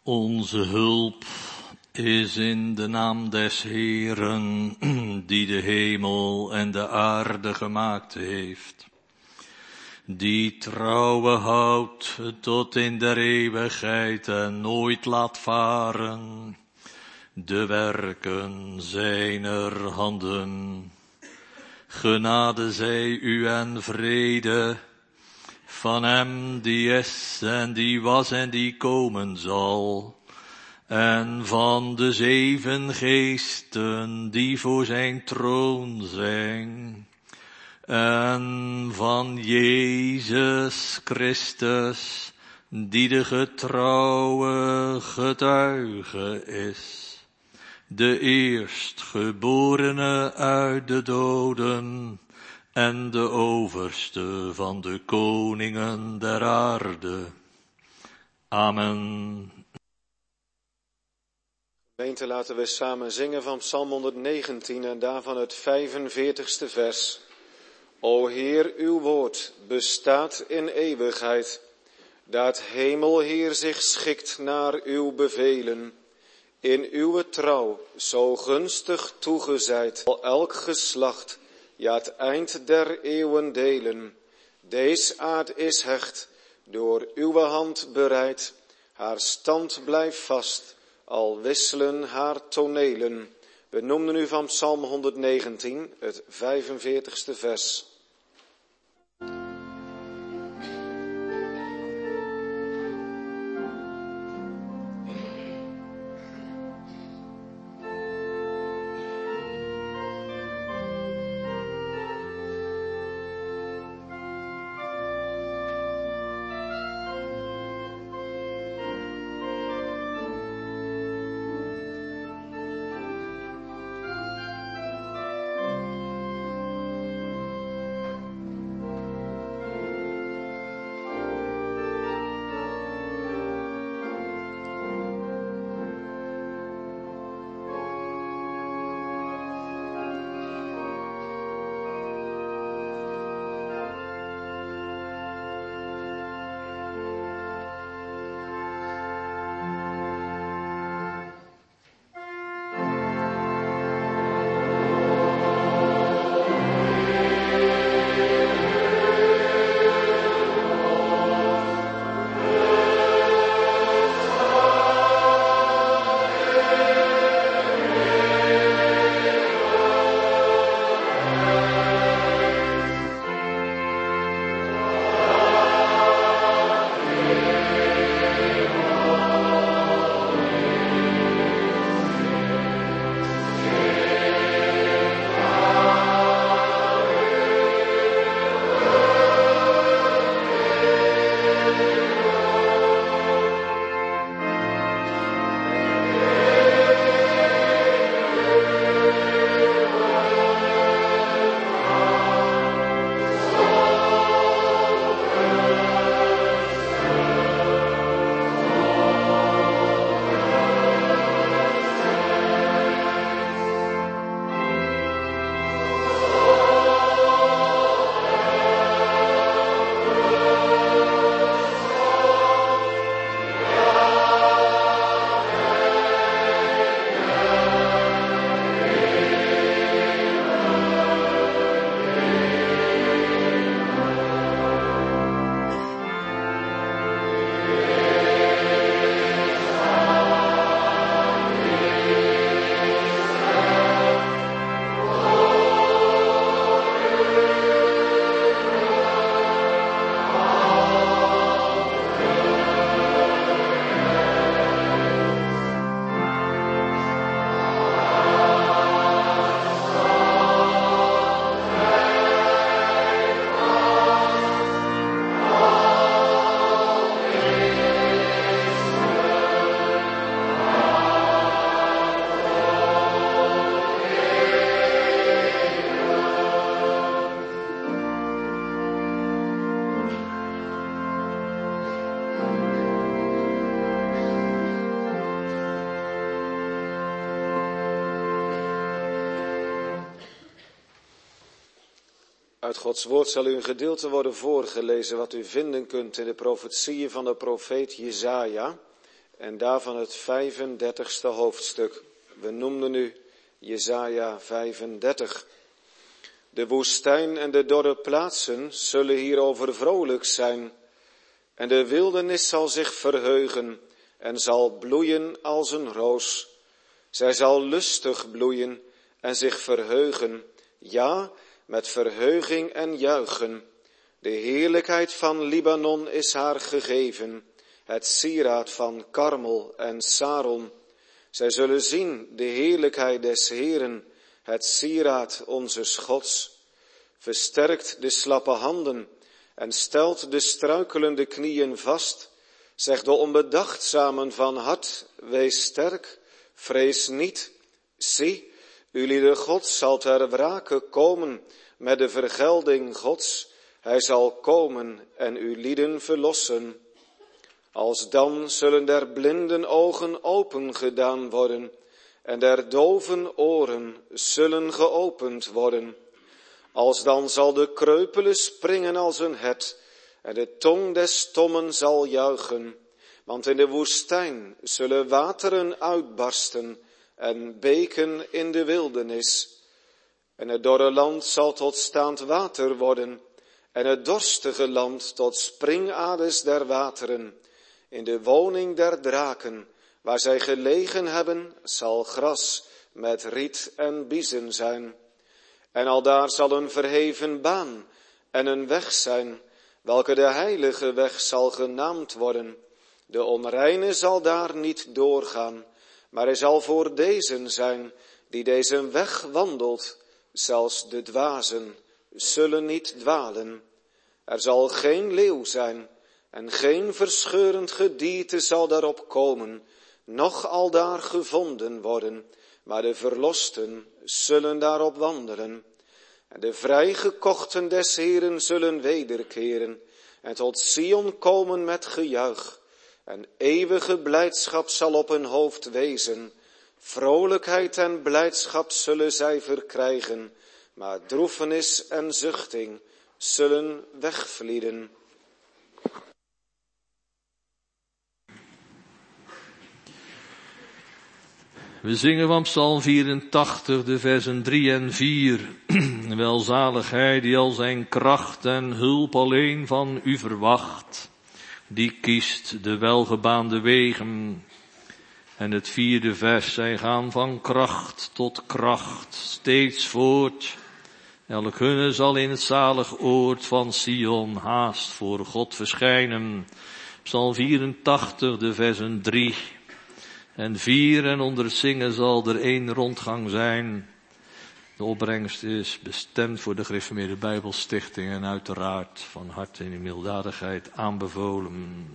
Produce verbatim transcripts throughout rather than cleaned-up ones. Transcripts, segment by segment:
Onze hulp is in de naam des Heeren, die de hemel en de aarde gemaakt heeft, die trouwe houdt tot in der eeuwigheid en nooit laat varen de werken zijner handen. Genade zij u en vrede van hem die is en die was en die komen zal, en van de zeven geesten die voor zijn troon zijn, en van Jezus Christus, die de getrouwe getuige is, de eerstgeborene uit de doden en de overste van de koningen der aarde. Amen. Gemeente, laten we samen zingen van Psalm honderdnegentien en daarvan het vijfenveertigste vers. O Heer, uw woord bestaat in eeuwigheid, dat Hemelheer zich schikt naar uw bevelen. In uw trouw zo gunstig toegezijd, al elk geslacht, ja het eind der eeuwen delen. Deze aard is hecht, door uw hand bereid, haar stand blijft vast, al wisselen haar tonelen. We noemden u van Psalm honderdnegentien, het vijfenveertigste vers. Uit Gods woord zal u een gedeelte worden voorgelezen wat u vinden kunt in de profetieën van de profeet Jesaja. en daarvan het vijfendertigste hoofdstuk. We noemden nu Jesaja vijfendertig. De woestijn en de dorre plaatsen zullen hierover vrolijk zijn. En de wildernis zal zich verheugen en zal bloeien als een roos. Zij zal lustig bloeien en zich verheugen, ja, met verheuging en juichen. De heerlijkheid van Libanon is haar gegeven, het sieraad van Karmel en Saron. Zij zullen zien de heerlijkheid des Heeren, het sieraad onzes Gods. Versterkt de slappe handen en stelt de struikelende knieën vast. Zegt de onbedachtzamen van hart, wees sterk, vrees niet. Zie, ulieder God zal ter wrake komen met de vergelding Gods. Hij zal komen en uw lieden verlossen. Alsdan zullen der blinden ogen open gedaan worden en der doven oren zullen geopend worden. Alsdan zal de kreupele springen als een het en de tong des stommen zal juichen. Want in de woestijn zullen wateren uitbarsten en beken in de wildernis. En het dorre land zal tot staand water worden en het dorstige land tot springaders der wateren. In de woning der draken, waar zij gelegen hebben, zal gras met riet en biezen zijn. En aldaar zal een verheven baan en een weg zijn, welke de heilige weg zal genaamd worden. De onreine zal daar niet doorgaan, maar hij zal voor dezen zijn, die deze weg wandelt. Zelfs de dwazen zullen niet dwalen. Er zal geen leeuw zijn en geen verscheurend gedierte zal daarop komen, noch aldaar gevonden worden, maar de verlosten zullen daarop wandelen. En de vrijgekochten des Heeren zullen wederkeren en tot Sion komen met gejuich. En eeuwige blijdschap zal op hun hoofd wezen. Vrolijkheid en blijdschap zullen zij verkrijgen, maar droefenis en zuchting zullen wegvlieden. We zingen van Psalm vierentachtig, de versen drie en vier. Welzalig hij die al zijn kracht en hulp alleen van u verwacht. Die kiest de welgebaande wegen. En het vierde vers, zij gaan van kracht tot kracht, steeds voort. Elk hunne zal in het zalig oord van Sion haast voor God verschijnen. Psalm vierentachtig, de versen drie en vier, en onder het zingen zal er één rondgang zijn. De opbrengst is bestemd voor de Gereformeerde Bijbelstichting en uiteraard van harte in milddadigheid aanbevolen.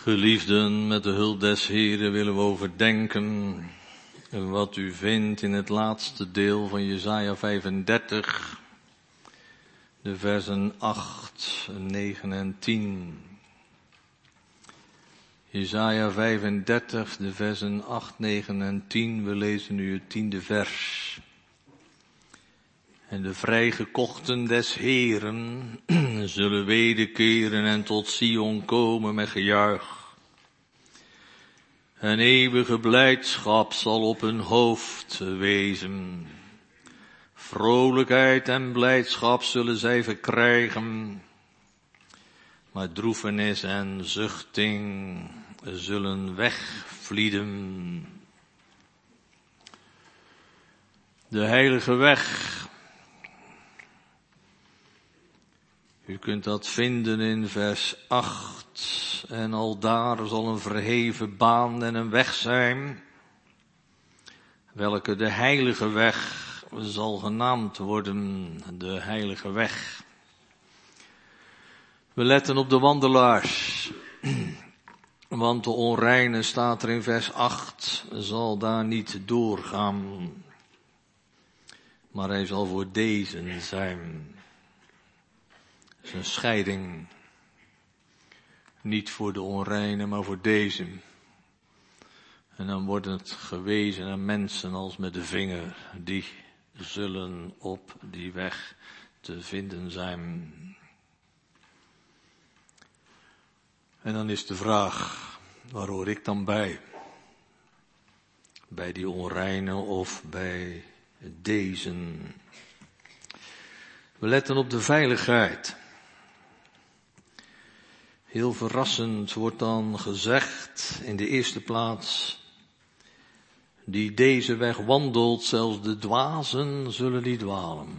Geliefden, met de hulp des Heren willen we overdenken wat u vindt in het laatste deel van Jesaja vijfendertig, de versen acht, negen en tien. Jesaja vijfendertig, de versen acht, negen en tien, we lezen nu het tiende vers. En de vrijgekochten des Heren zullen wederkeren en tot Sion komen met gejuich. En eeuwige blijdschap zal op hun hoofd wezen. Vrolijkheid en blijdschap zullen zij verkrijgen. Maar droefenis en zuchting zullen wegvlieden. De heilige weg. U kunt dat vinden in vers acht. En al daar zal een verheven baan en een weg zijn, welke de heilige weg zal genaamd worden, de heilige weg. We letten op de wandelaars, want de onreine, staat er in vers acht, zal daar niet doorgaan, maar hij zal voor deze zijn. Het is een scheiding. Niet voor de onreine, maar voor deze. En dan wordt het gewezen aan mensen als met de vinger. Die zullen op die weg te vinden zijn. En dan is de vraag, waar hoor ik dan bij? Bij die onreine of bij deze? We letten op de veiligheid. Heel verrassend wordt dan gezegd in de eerste plaats, die deze weg wandelt, zelfs de dwazen zullen niet dwalen.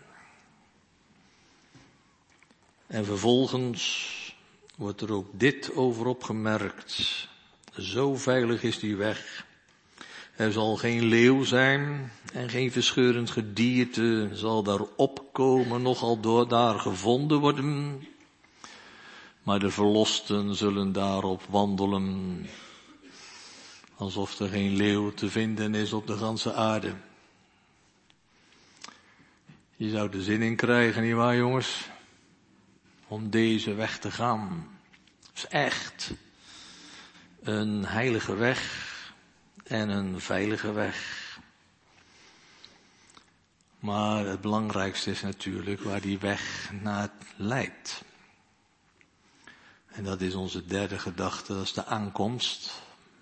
En vervolgens wordt er ook dit over opgemerkt. Zo veilig is die weg. Er zal geen leeuw zijn en geen verscheurend gedierte zal daar opkomen, nogal door daar gevonden worden. Maar de verlosten zullen daarop wandelen, alsof er geen leeuw te vinden is op de ganse aarde. Je zou er zin in krijgen, nietwaar jongens? Om deze weg te gaan. Het is echt een heilige weg en een veilige weg. Maar het belangrijkste is natuurlijk waar die weg naar leidt. En dat is onze derde gedachte, dat is de aankomst.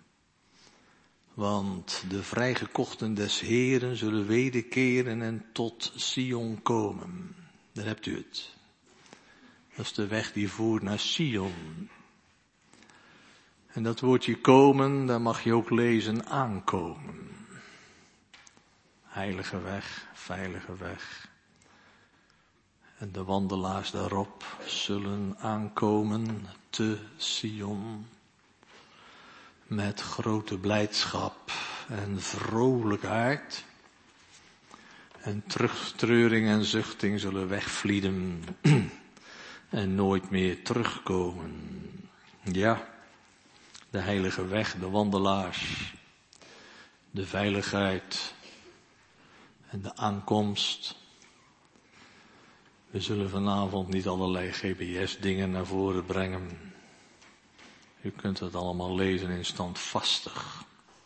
Want de vrijgekochten des Heren zullen wederkeren en tot Sion komen. Daar hebt u het. Dat is de weg die voert naar Sion. En dat woordje komen, daar mag je ook lezen aankomen. Heilige weg, veilige weg. En de wandelaars daarop zullen aankomen te Sion. Met grote blijdschap en vrolijkheid. En terugtreuring en zuchting zullen wegvlieden. En nooit meer terugkomen. Ja, de heilige weg, de wandelaars. De veiligheid. En de aankomst. We zullen vanavond niet allerlei G P S-dingen naar voren brengen. U kunt het allemaal lezen in Standvastig.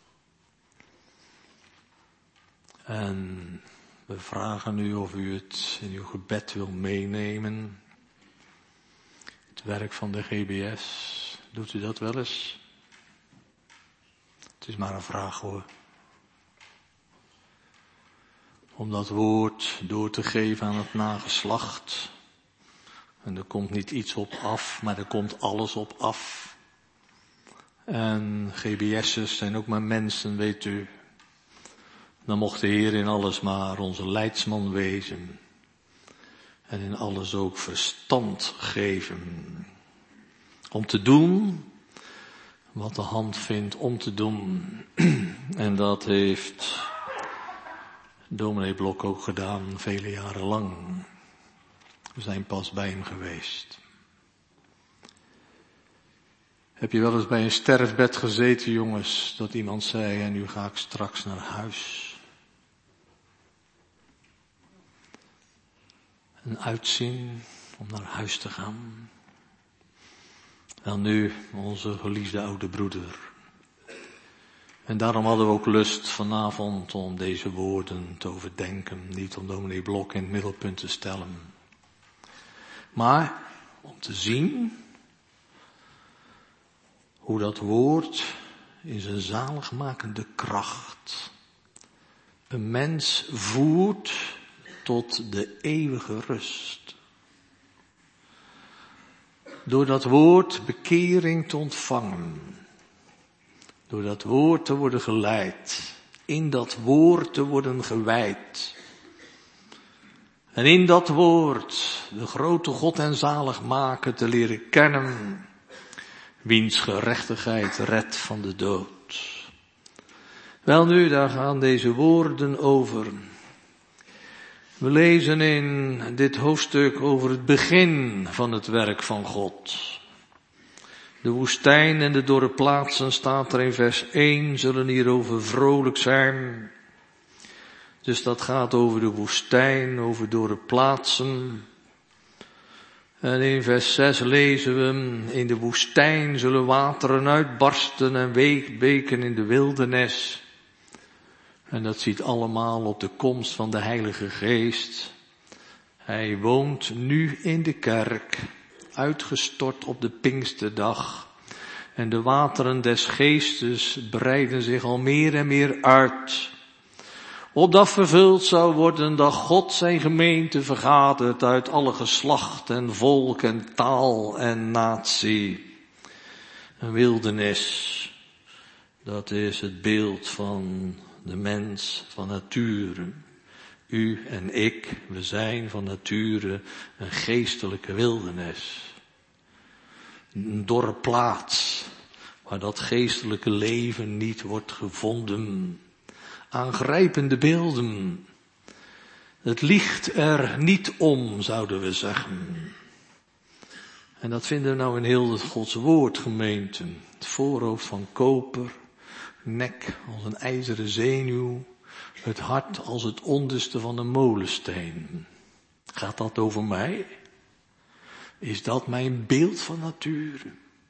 En we vragen u of u het in uw gebed wil meenemen. Het werk van de G B S. Doet u dat wel eens? Het is maar een vraag hoor. Om dat woord door te geven aan het nageslacht. En er komt niet iets op af, maar er komt alles op af. En G B S'ers zijn ook maar mensen, weet u. Dan mocht de Heer in alles maar onze leidsman wezen. En in alles ook verstand geven. Om te doen wat de hand vindt om te doen. En dat heeft dominee Blok ook gedaan, vele jaren lang. We zijn pas bij hem geweest. Heb je wel eens bij een sterfbed gezeten, jongens, dat iemand zei, en nu ga ik straks naar huis. Een uitzien om naar huis te gaan. Wel nu, onze geliefde oude broeder. En daarom hadden we ook lust vanavond om deze woorden te overdenken. Niet om dominee Blok in het middelpunt te stellen. Maar om te zien hoe dat woord in zijn zaligmakende kracht een mens voert tot de eeuwige rust. Door dat woord bekering te ontvangen. Door dat woord te worden geleid. In dat woord te worden gewijd. En in dat woord de grote God en zaligmaker te leren kennen. Wiens gerechtigheid redt van de dood. Welnu, daar gaan deze woorden over. We lezen in dit hoofdstuk over het begin van het werk van God. De woestijn en de dorre plaatsen, staat er in vers één, zullen hierover vrolijk zijn. Dus dat gaat over de woestijn, over dorre plaatsen. En in vers zes lezen we, in de woestijn zullen wateren uitbarsten en beken in de wildernis. En dat ziet allemaal op de komst van de Heilige Geest. Hij woont nu in de kerk, uitgestort op de Pinksterdag. En de wateren des Geestes breiden zich al meer en meer uit. Opdat vervuld zou worden dat God zijn gemeente vergadert uit alle geslacht en volk en taal en natie. Een wildernis, dat is het beeld van de mens van nature. U en ik, we zijn van nature een geestelijke wildernis. Een dorre plaats, waar dat geestelijke leven niet wordt gevonden. Aangrijpende beelden. Het liegt er niet om, zouden we zeggen. En dat vinden we nou in heel het Gods woord, gemeente. Het voorhoofd van koper, nek als een ijzeren zenuw, het hart als het onderste van een molensteen. Gaat dat over mij? Is dat mijn beeld van nature?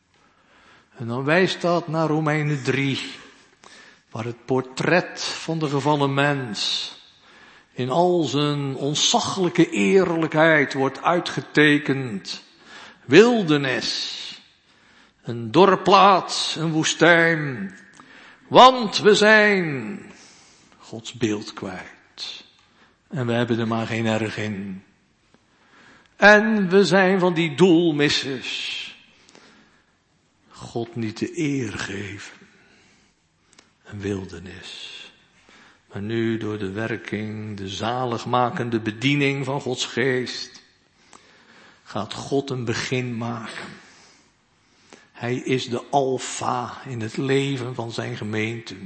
En dan wijst dat naar Romeinen drie, waar het portret van de gevallen mens in al zijn ontzaglijke eerlijkheid wordt uitgetekend. Wildernis, een dorre plaats, een woestijn. Want we zijn Gods beeld kwijt. En we hebben er maar geen erg in. En we zijn van die doelmissers. God niet de eer geven. Een wildernis. Maar nu door de werking, de zaligmakende bediening van Gods geest, gaat God een begin maken. Hij is de alfa in het leven van zijn gemeente.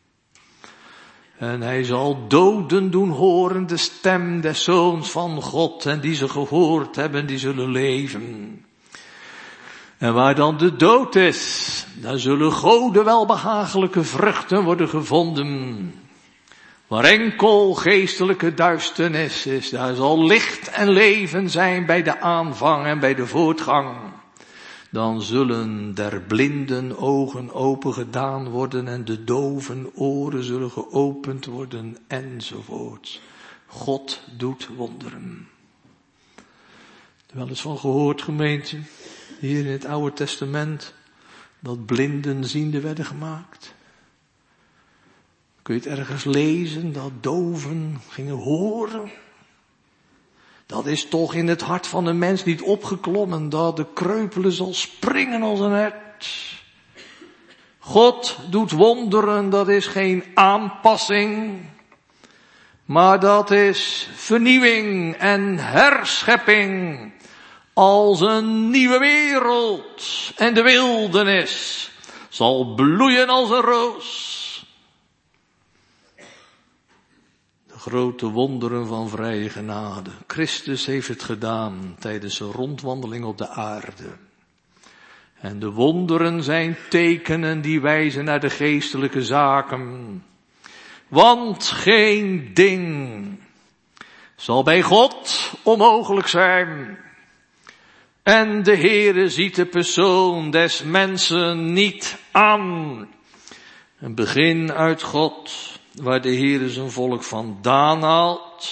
En hij zal doden doen horen de stem des Zoons van God. En die ze gehoord hebben, die zullen leven. En waar dan de dood is, daar zullen Gode welbehagelijke vruchten worden gevonden. Waar enkel geestelijke duisternis is, daar zal licht en leven zijn bij de aanvang en bij de voortgang. Dan zullen der blinden ogen open gedaan worden en de doven oren zullen geopend worden enzovoort. God doet wonderen. Wel eens van gehoord, gemeente, hier in het Oude Testament, dat blinden ziende werden gemaakt. Kun je het ergens lezen, dat doven gingen horen? Dat is toch in het hart van een mens niet opgeklommen, dat de kreupele zal springen als een hert. God doet wonderen, dat is geen aanpassing, maar dat is vernieuwing en herschepping als een nieuwe wereld. En de wildernis zal bloeien als een roos. Grote wonderen van vrije genade. Christus heeft het gedaan tijdens zijn rondwandeling op de aarde. En de wonderen zijn tekenen die wijzen naar de geestelijke zaken. Want geen ding zal bij God onmogelijk zijn. En de Heere ziet de persoon des mensen niet aan. Een begin uit God, waar de Heere zijn volk vandaan haalt.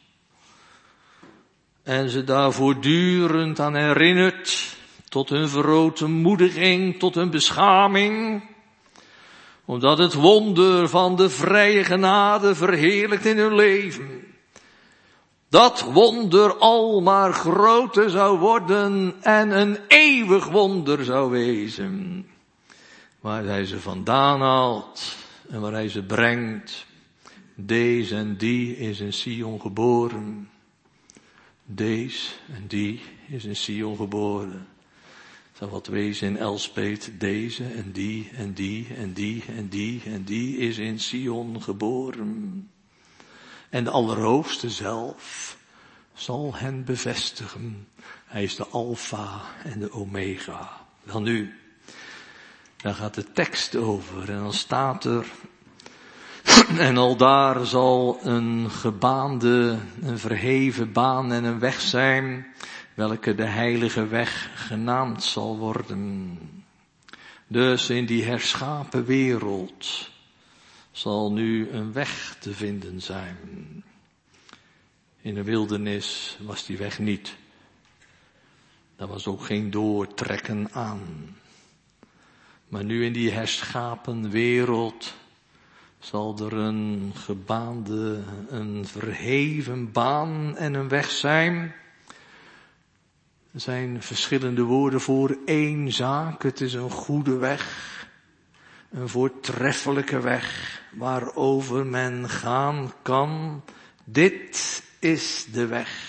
En ze daar voortdurend aan herinnert. Tot hun verootmoediging, tot hun beschaming. Omdat het wonder van de vrije genade verheerlijkt in hun leven. Dat wonder al maar groter zou worden en een eeuwig wonder zou wezen. Waar hij ze vandaan haalt en waar hij ze brengt. Deze en die is in Sion geboren. Deze en die is in Sion geboren. Zou wat wezen in Elspet, deze en die en die en die en die en die is in Sion geboren. En de Allerhoogste zelf zal hen bevestigen. Hij is de Alpha en de Omega. Wel nu, daar gaat de tekst over en dan staat er, en aldaar zal een gebaande, een verheven baan en een weg zijn, welke de heilige weg genaamd zal worden. Dus in die herschapen wereld zal nu een weg te vinden zijn. In de wildernis was die weg niet. Daar was ook geen doortrekken aan. Maar nu in die herschapen wereld zal er een gebaande, een verheven baan en een weg zijn. Er zijn verschillende woorden voor één zaak. Het is een goede weg. Een voortreffelijke weg waarover men gaan kan. Dit is de weg.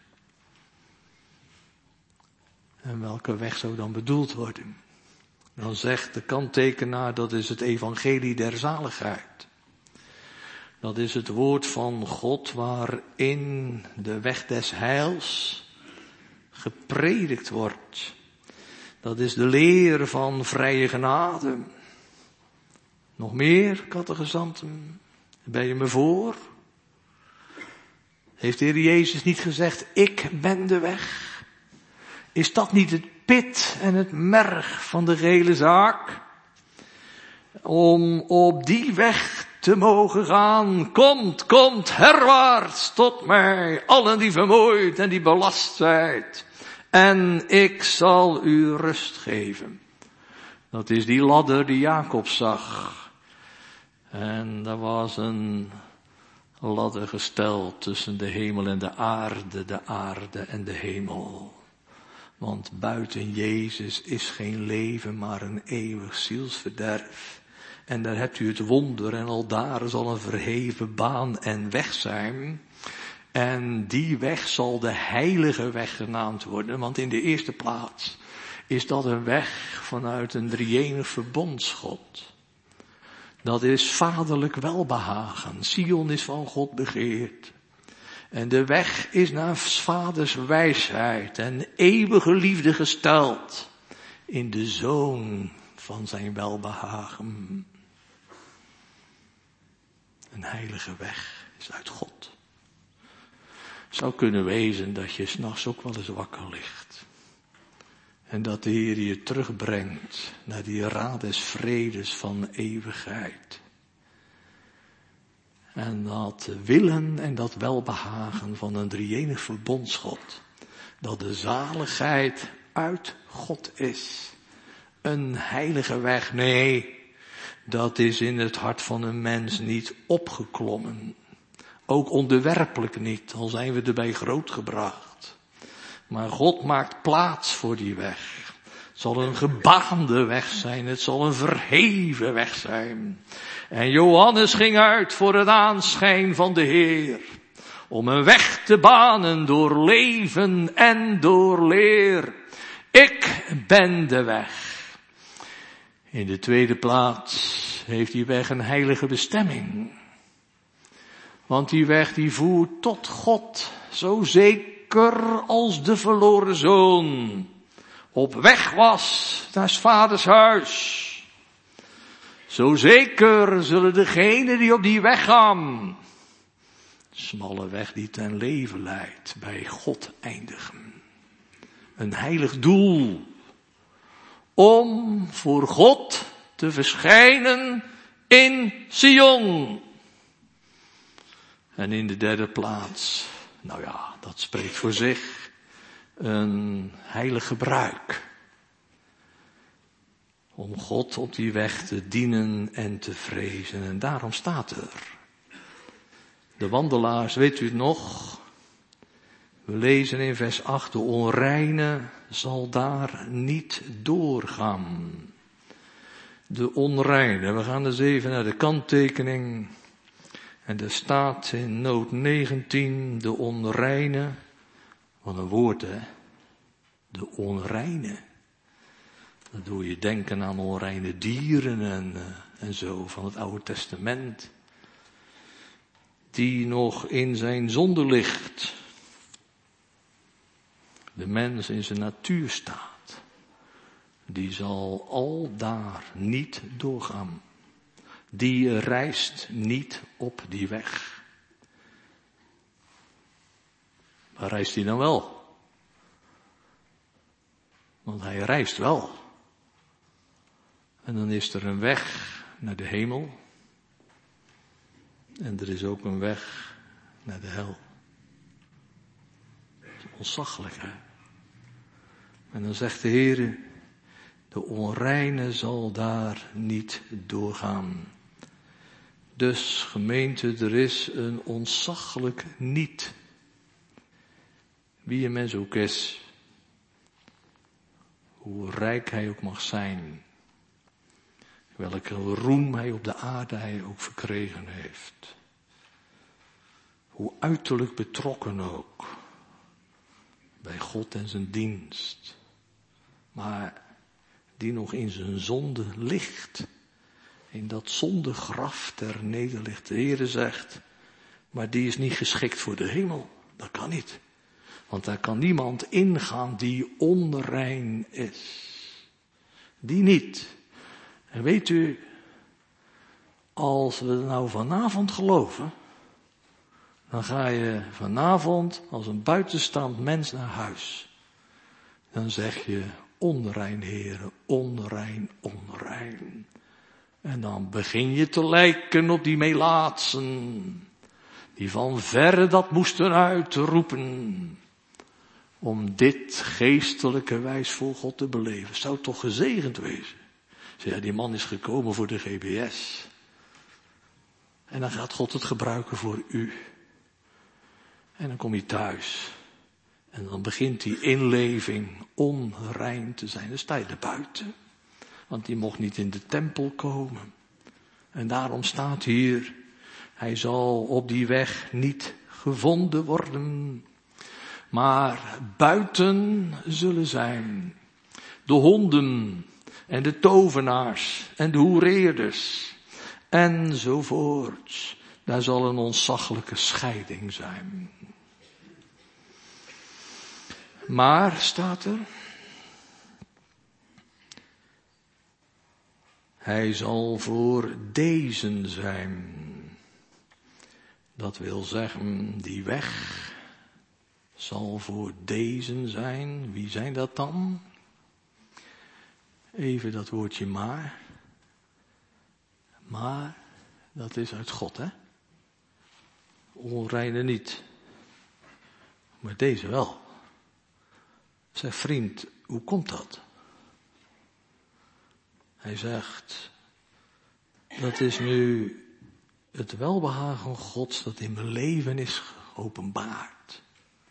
En welke weg zou dan bedoeld worden? Dan zegt de kanttekenaar, dat is het evangelie der zaligheid. Dat is het woord van God waarin de weg des heils gepredikt wordt. Dat is de leer van vrije genade. Nog meer, kattegezanten? Ben je me voor? Heeft de Heer Jezus niet gezegd, ik ben de weg? Is dat niet het pit en het merg van de gehele zaak? Om op die weg te mogen gaan, komt, komt herwaarts tot mij, allen die vermoeid en die belast zijt. En ik zal u rust geven. Dat is die ladder die Jacob zag. En daar was een ladder gesteld tussen de hemel en de aarde, de aarde en de hemel. Want buiten Jezus is geen leven, maar een eeuwig zielsverderf. En daar hebt u het wonder en al daar zal een verheven baan en weg zijn. En die weg zal de heilige weg genaamd worden, want in de eerste plaats is dat een weg vanuit een drieënig verbondsgod. Dat is vaderlijk welbehagen. Sion is van God begeerd. En de weg is naar vaders wijsheid en eeuwige liefde gesteld in de zoon van zijn welbehagen. Een heilige weg is uit God. Het zou kunnen wezen dat je 's nachts ook wel eens wakker ligt. En dat de Heer je terugbrengt naar die raad des vredes van eeuwigheid. En dat willen en dat welbehagen van een drieënig verbondsgod. Dat de zaligheid uit God is. Een heilige weg, nee, dat is in het hart van een mens niet opgeklommen. Ook onderwerpelijk niet, al zijn we erbij grootgebracht. Maar God maakt plaats voor die weg. Het zal een gebaande weg zijn, het zal een verheven weg zijn. En Johannes ging uit voor het aanschijn van de Heer. Om een weg te banen door leven en door leer. Ik ben de weg. In de tweede plaats heeft die weg een heilige bestemming. Want die weg die voert tot God, zo zeker als de verloren zoon op weg was naar 's vaders huis. Zo zeker zullen degenen die op die weg gaan, smalle weg die ten leven leidt, bij God eindigen. Een heilig doel om voor God te verschijnen in Sion. En in de derde plaats, nou ja, dat spreekt voor zich, een heilig gebruik. Om God op die weg te dienen en te vrezen. En daarom staat er. De wandelaars, weet u het nog? We lezen in vers acht, de onreine zal daar niet doorgaan. De onreine, we gaan dus even naar de kanttekening. En er staat in noot negentien, de onreine. Wat een woord, hè? De onreine. Dan doe je denken aan onreine dieren en, uh, en zo van het Oude Testament. Die nog in zijn zonde ligt. De mens in zijn natuur staat. Die zal al daar niet doorgaan. Die reist niet op die weg. Waar reist hij dan wel? Want hij reist wel. En dan is er een weg naar de hemel. En er is ook een weg naar de hel. Dat is ontzaglijk, hè? En dan zegt de Heer, de onreine zal daar niet doorgaan. Dus gemeente, er is een ontzaglijk niet. Wie een mens ook is. Hoe rijk hij ook mag zijn. Welke roem hij op de aarde hij ook verkregen heeft. Hoe uiterlijk betrokken ook. Bij God en zijn dienst. Maar die nog in zijn zonde ligt. In dat zondegraf ter nederligt. De Heere zegt, maar die is niet geschikt voor de hemel. Dat kan niet. Want daar kan niemand ingaan die onrein is. Die niet. En weet u, als we nou vanavond geloven, dan ga je vanavond als een buitenstaand mens naar huis. Dan zeg je, onrein heren, onrein, onrein. En dan begin je te lijken op die melaatsen, die van verre dat moesten uitroepen, om dit geestelijke wijs voor God te beleven. Zou toch gezegend wezen? Zeg, ja, die man is gekomen voor de G B S. En dan gaat God het gebruiken voor u. En dan kom je thuis. En dan begint die inleving onrein te zijn. Dan sta je er buiten. Want die mocht niet in de tempel komen. En daarom staat hier, hij zal op die weg niet gevonden worden. Maar buiten zullen zijn de honden en de tovenaars en de hoereerders enzovoort. Daar zal een ontzaglijke scheiding zijn. Maar, staat er, hij zal voor deze zijn. Dat wil zeggen, die weg zal voor deze zijn. Wie zijn dat dan? Even dat woordje maar. Maar, dat is uit God, hè? Onreine niet. Maar deze wel. Zeg vriend, hoe komt dat? Hij zegt, dat is nu het welbehagen Gods dat in mijn leven is geopenbaard.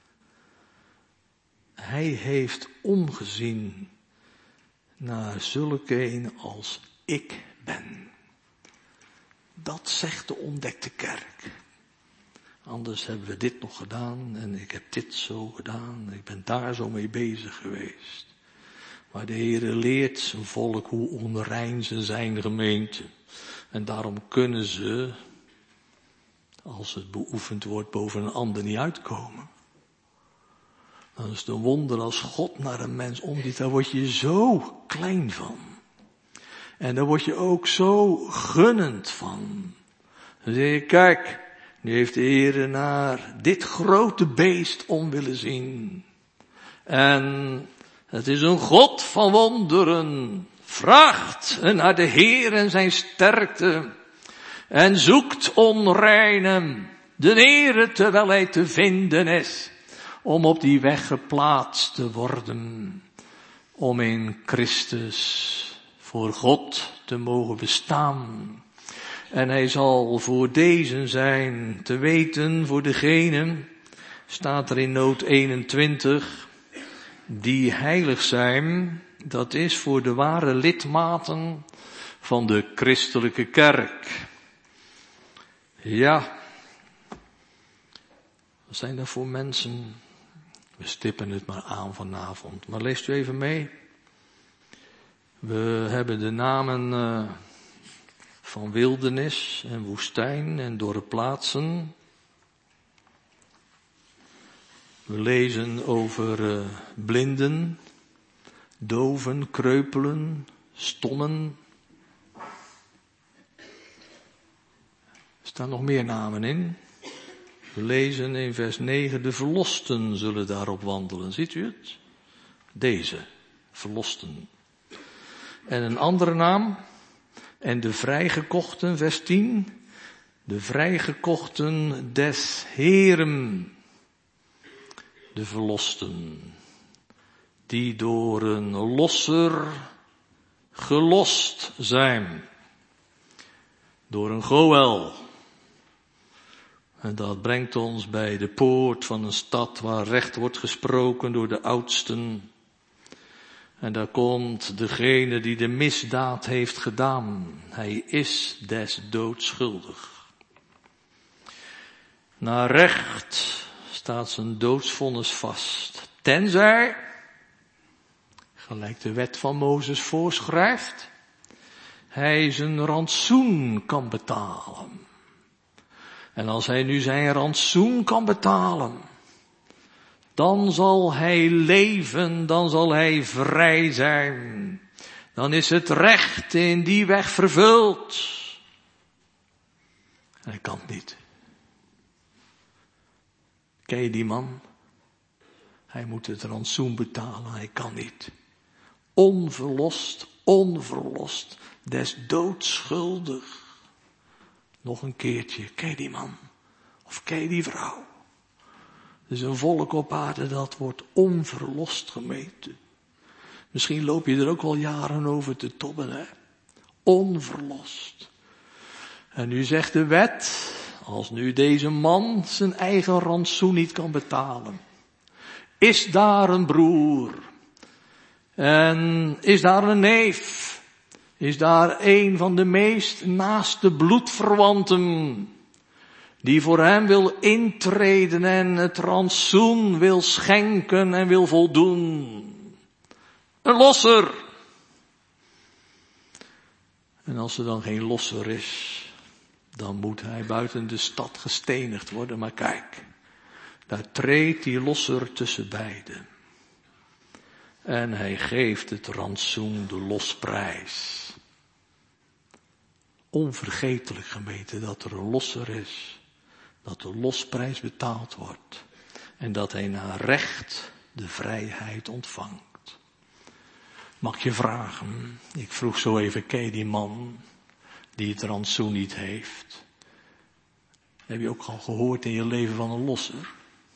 Hij heeft omgezien naar zulke als ik ben. Dat zegt de ontdekte kerk. Anders hebben we dit nog gedaan en ik heb dit zo gedaan. Ik ben daar zo mee bezig geweest. Maar de Heere leert zijn volk hoe onrein ze zijn, gemeente. En daarom kunnen ze, als het beoefend wordt, boven een ander niet uitkomen. Dan is het een wonder als God naar een mens omziet. Daar word je zo klein van. En daar word je ook zo gunnend van. Dan zeg je, kijk, nu heeft de Heer naar dit grote beest om willen zien. En het is een God van wonderen. Vraagt naar de Heer en zijn sterkte. En zoekt onreinen de Heere terwijl hij te vinden is. Om op die weg geplaatst te worden. Om in Christus voor God te mogen bestaan. En hij zal voor deze zijn te weten, voor degene, staat er in noot eenentwintig, die heilig zijn. Dat is voor de ware lidmaten van de christelijke kerk. Ja, wat zijn dat voor mensen? We stippen het maar aan vanavond. Maar leest u even mee. We hebben de namen uh, van wildernis en woestijn en dorre plaatsen. We lezen over uh, blinden, doven, kreupelen, stommen. Er staan nog meer namen in. We lezen in vers negen, de verlosten zullen daarop wandelen. Ziet u het? Deze, verlosten. En een andere naam, en de vrijgekochten, vers tien, de vrijgekochten des Heeren, de verlosten, die door een losser gelost zijn, door een Goël. En dat brengt ons bij de poort van een stad waar recht wordt gesproken door de oudsten. En daar komt degene die de misdaad heeft gedaan. Hij is des doods schuldig. Naar recht staat zijn doodsvonnis vast. Tenzij, gelijk de wet van Mozes voorschrijft, hij zijn rantsoen kan betalen. En als hij nu zijn rantsoen kan betalen, dan zal hij leven, dan zal hij vrij zijn. Dan is het recht in die weg vervuld. En hij kan het niet. Ken je die man? Hij moet het rantsoen betalen, hij kan niet. Onverlost, onverlost, des doods schuldig. Nog een keertje, ken je die man? Of ken je die vrouw? Er is een volk op aarde dat wordt onverlost gemeten. Misschien loop je er ook al jaren over te tobben, hè? Onverlost. En nu zegt de wet, als nu deze man zijn eigen rantsoen niet kan betalen, is daar een broer, en is daar een neef, is daar een van de meest naaste bloedverwanten, die voor hem wil intreden en het rantsoen wil schenken en wil voldoen. Een losser. En als er dan geen losser is, dan moet hij buiten de stad gestenigd worden. Maar kijk, daar treedt die losser tussen beiden. En hij geeft het rantsoen de losprijs. Onvergetelijk gemeten dat er een losser is. Dat de losprijs betaald wordt. En dat hij naar recht de vrijheid ontvangt. Mag je vragen, ik vroeg zo even, ken je die man die het rantsoen niet heeft? Heb je ook al gehoord in je leven van een losser?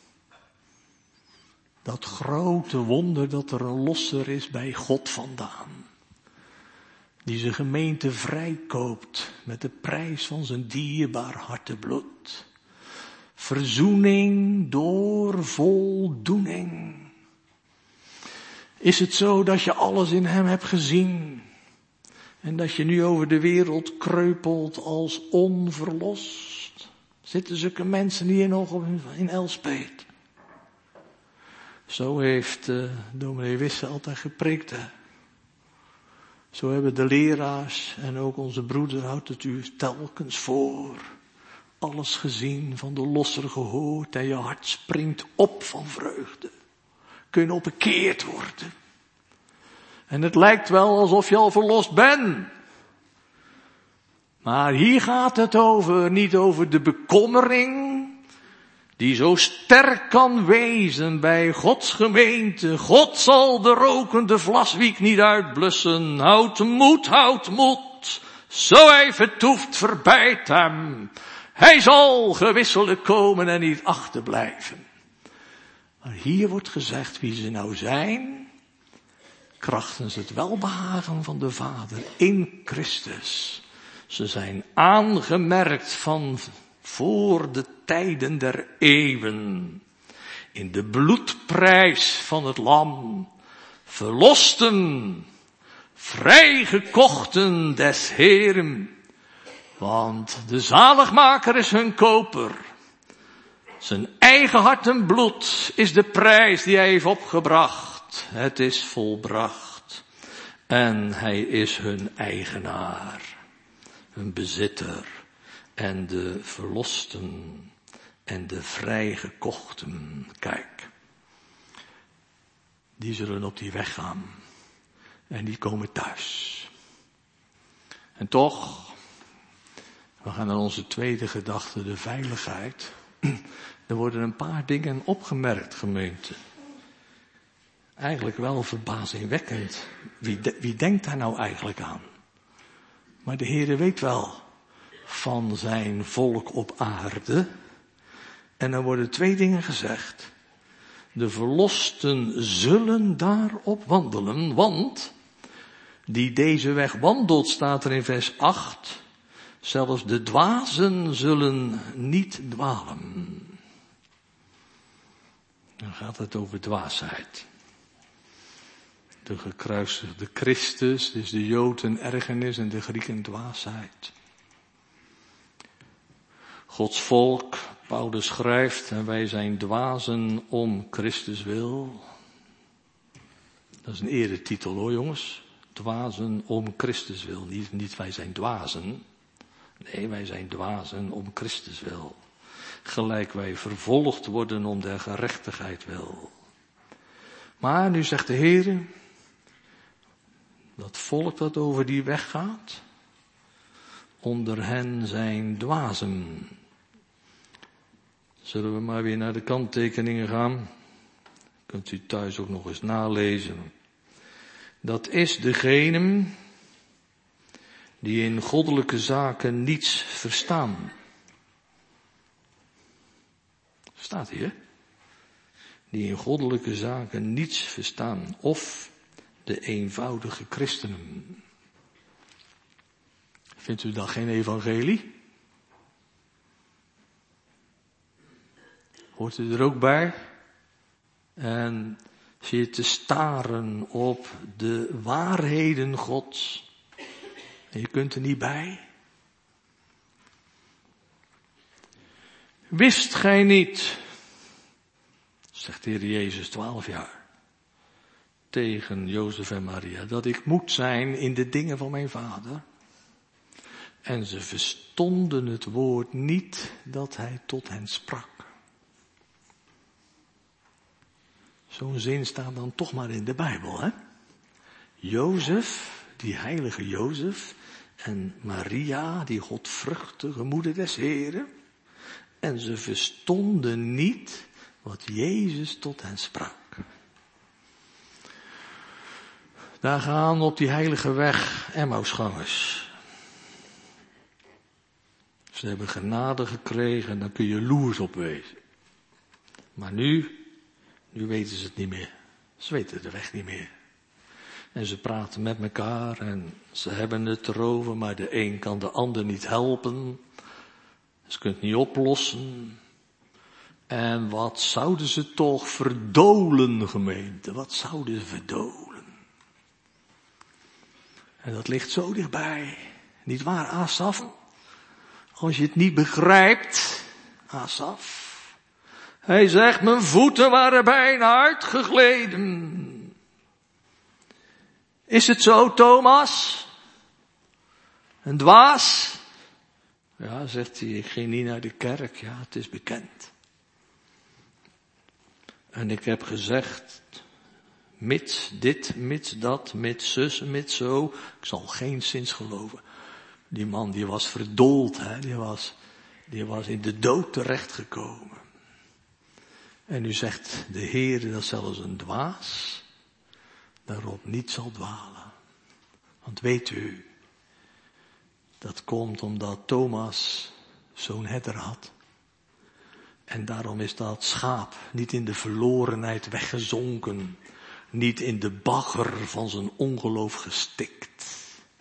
Dat grote wonder dat er een losser is bij God vandaan. Die zijn gemeente vrijkoopt met de prijs van zijn dierbaar hartebloed. Verzoening door voldoening. Is het zo dat je alles in hem hebt gezien en dat je nu over de wereld kreupelt als onverlost? Zitten zulke mensen hier nog in Elspeet? Zo heeft uh, dominee Wisse altijd gepreekt. Hè? Zo hebben de leraars en ook onze broeder, houdt het u telkens voor. Alles gezien, van de losser gehoord en je hart springt op van vreugde. kunnen ook bekeerd worden. En het lijkt wel alsof je al verlost bent. Maar hier gaat het over, niet over de bekommering die zo sterk kan wezen bij Gods gemeente. God zal de rokende vlaswiek niet uitblussen. Houd moed, houd moed. Zo hij vertoeft, verbijt hem. Hij zal gewisselijk komen en niet achterblijven. Maar hier wordt gezegd wie ze nou zijn, krachtens het welbehagen van de Vader in Christus. Ze zijn aangemerkt van voor de tijden der eeuwen. In de bloedprijs van het lam. Verlosten, vrijgekochten des Heeren. Want de zaligmaker is hun koper. Zijn eigen hart en bloed is de prijs die hij heeft opgebracht. Het is volbracht. En hij is hun eigenaar. Hun bezitter. En de verlosten. En de vrijgekochten. Kijk. Die zullen op die weg gaan. En die komen thuis. En toch. We gaan naar onze tweede gedachte, de veiligheid. Er worden een paar dingen opgemerkt, gemeente. Eigenlijk wel verbazingwekkend. Wie, de, wie denkt daar nou eigenlijk aan? Maar de Heere weet wel van zijn volk op aarde. En er worden twee dingen gezegd. De verlosten zullen daarop wandelen, want die deze weg wandelt, staat er in vers acht... Zelfs de dwazen zullen niet dwalen. Dan gaat het over dwaasheid. De gekruisigde Christus, dus de Jood een ergernis en de Grieken dwaasheid. Gods volk, Paulus schrijft, en wij zijn dwazen om Christus wil. Dat is een eretitel hoor jongens. Dwazen om Christus wil. Niet, niet wij zijn dwazen. Nee, wij zijn dwazen om Christus wil. Gelijk wij vervolgd worden om der gerechtigheid wil. Maar nu zegt de Heer, dat volk dat over die weg gaat, onder hen zijn dwazen. Zullen we maar weer naar de kanttekeningen gaan? Kunt u thuis ook nog eens nalezen. Dat is degene die in goddelijke zaken niets verstaan. Staat hier. Die in goddelijke zaken niets verstaan. Of de eenvoudige christenen. Vindt u dan geen evangelie? Hoort u er ook bij? En zie je te staren op de waarheden Gods. En je kunt er niet bij. Wist gij niet, zegt de Heer Jezus twaalf jaar, tegen Jozef en Maria, dat ik moet zijn in de dingen van mijn vader? En ze verstonden het woord niet dat hij tot hen sprak. Zo'n zin staat dan toch maar in de Bijbel, hè? Jozef, die heilige Jozef, en Maria, die godvruchtige moeder des Heren. En ze verstonden niet wat Jezus tot hen sprak. Daar gaan op die heilige weg Emmausgangers. Ze hebben genade gekregen en daar kun je loers op wezen. Maar nu, nu weten ze het niet meer. Ze weten de weg niet meer. En ze praten met elkaar en ze hebben het erover, maar de een kan de ander niet helpen. Ze kunnen het niet oplossen. En wat zouden ze toch verdolen, gemeente? Wat zouden ze verdolen? En dat ligt zo dichtbij. Niet waar, Asaf? Als je het niet begrijpt, Asaf. Hij zegt, mijn voeten waren bijna uitgegleden. Is het zo, Thomas? Een dwaas? Ja, zegt hij, ik ging niet naar de kerk. Ja, het is bekend. En ik heb gezegd, Mits dit, mits dat, mits zus, mits zo. Ik zal geen zins geloven. Die man die was verdoold, hè? Die was, die was in de dood terechtgekomen. En nu zegt de Heer dat zelfs een dwaas daarop niet zal dwalen. Want weet u, dat komt omdat Thomas zo'n herder had. En daarom is dat schaap niet in de verlorenheid weggezonken. Niet in de bagger van zijn ongeloof gestikt.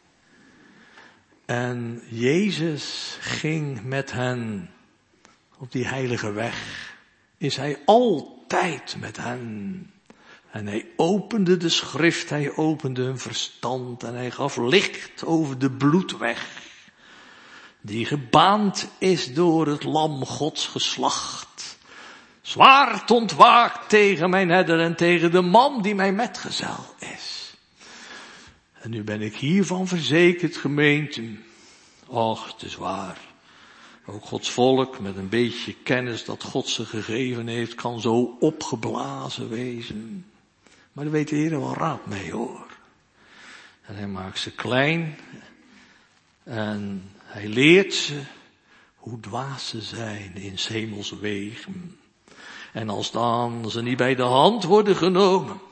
En Jezus ging met hen op die heilige weg. Is hij altijd met hen. En hij opende de schrift, hij opende hun verstand en hij gaf licht over de bloedweg. Die gebaand is door het lam Gods geslacht. Zwaard ontwaakt tegen mijn herder en tegen de man die mijn metgezel is. En nu ben ik hiervan verzekerd, gemeente. Och, het is waar. Ook Gods volk met een beetje kennis dat God ze gegeven heeft, kan zo opgeblazen wezen. Maar daar weet de Heer wel raad mee, hoor. En hij maakt ze klein. En hij leert ze hoe dwaas ze zijn in 's hemels wegen. En als dan ze niet bij de hand worden genomen,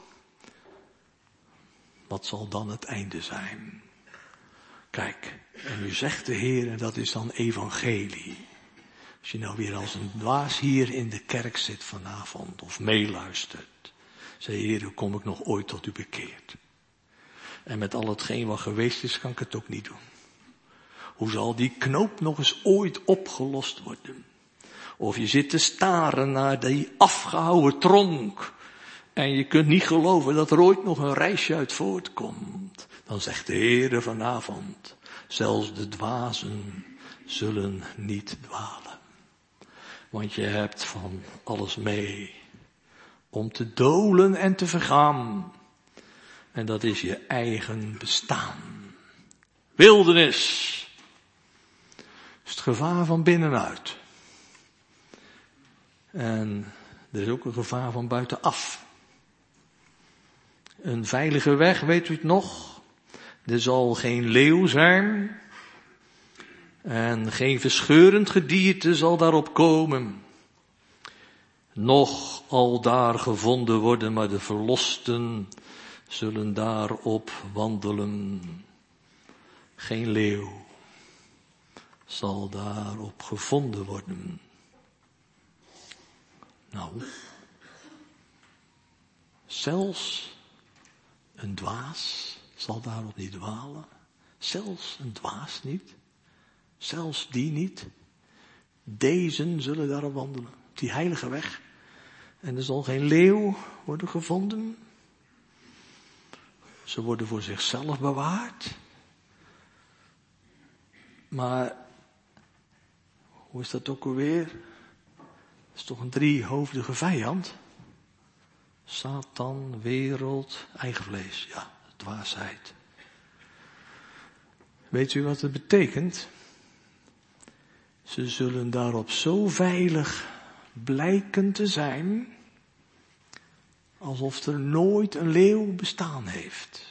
wat zal dan het einde zijn? Kijk, en nu zegt de Heer, en dat is dan evangelie. Als je nou weer als een dwaas hier in de kerk zit vanavond, of meeluistert. Zeg, Heer, hoe kom ik nog ooit tot u bekeerd? En met al hetgeen wat geweest is, kan ik het ook niet doen. Hoe zal die knoop nog eens ooit opgelost worden? Of je zit te staren naar die afgehouwen tronk. En je kunt niet geloven dat er ooit nog een reisje uit voortkomt. Dan zegt de Heere vanavond, zelfs de dwazen zullen niet dwalen. Want je hebt van alles mee om te dolen en te vergaan. En dat is je eigen bestaan. Wildernis is het gevaar van binnenuit. En er is ook een gevaar van buitenaf. Een veilige weg, weet u het nog? Er zal geen leeuw zijn. En geen verscheurend gedierte zal daarop komen. Nog al daar gevonden worden, maar de verlosten zullen daarop wandelen. Geen leeuw zal daarop gevonden worden. Nou, zelfs een dwaas zal daarop niet dwalen. Zelfs een dwaas niet. Zelfs die niet. Deze zullen daarop wandelen. Die heilige weg. En er zal geen leeuw worden gevonden. Ze worden voor zichzelf bewaard. Maar, hoe is dat ook alweer? Het is toch een driehoofdige vijand? Satan, wereld, eigen vlees. Ja, dwaasheid. Weet u wat het betekent? Ze zullen daarop zo veilig blijken te zijn, alsof er nooit een leeuw bestaan heeft.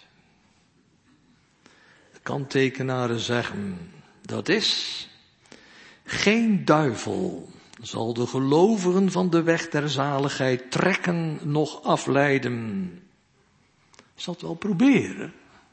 De kanttekenaren zeggen, dat is, geen duivel zal de gelovigen van de weg der zaligheid trekken noch afleiden. Ik zal het wel proberen.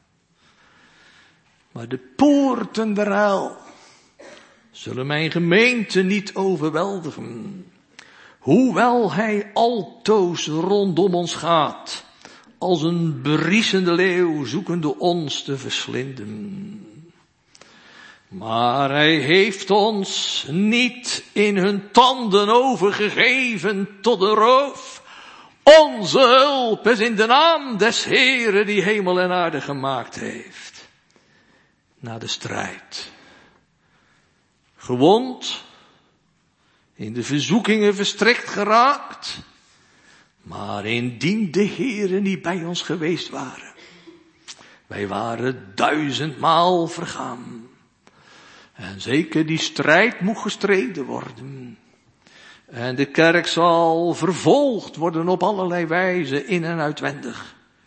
Maar de poorten der hel zullen mijn gemeente niet overweldigen. Hoewel hij altoos rondom ons gaat, als een beriezende leeuw zoekende ons te verslinden. Maar hij heeft ons niet in hun tanden overgegeven tot de roof. Onze hulp is in de naam des Heeren die hemel en aarde gemaakt heeft. Na de strijd. Gewond, in de verzoekingen verstrikt geraakt, maar indien de Heeren niet bij ons geweest waren, wij waren duizendmaal vergaan. En zeker die strijd moet gestreden worden. En de kerk zal vervolgd worden op allerlei wijzen, in en uitwendig.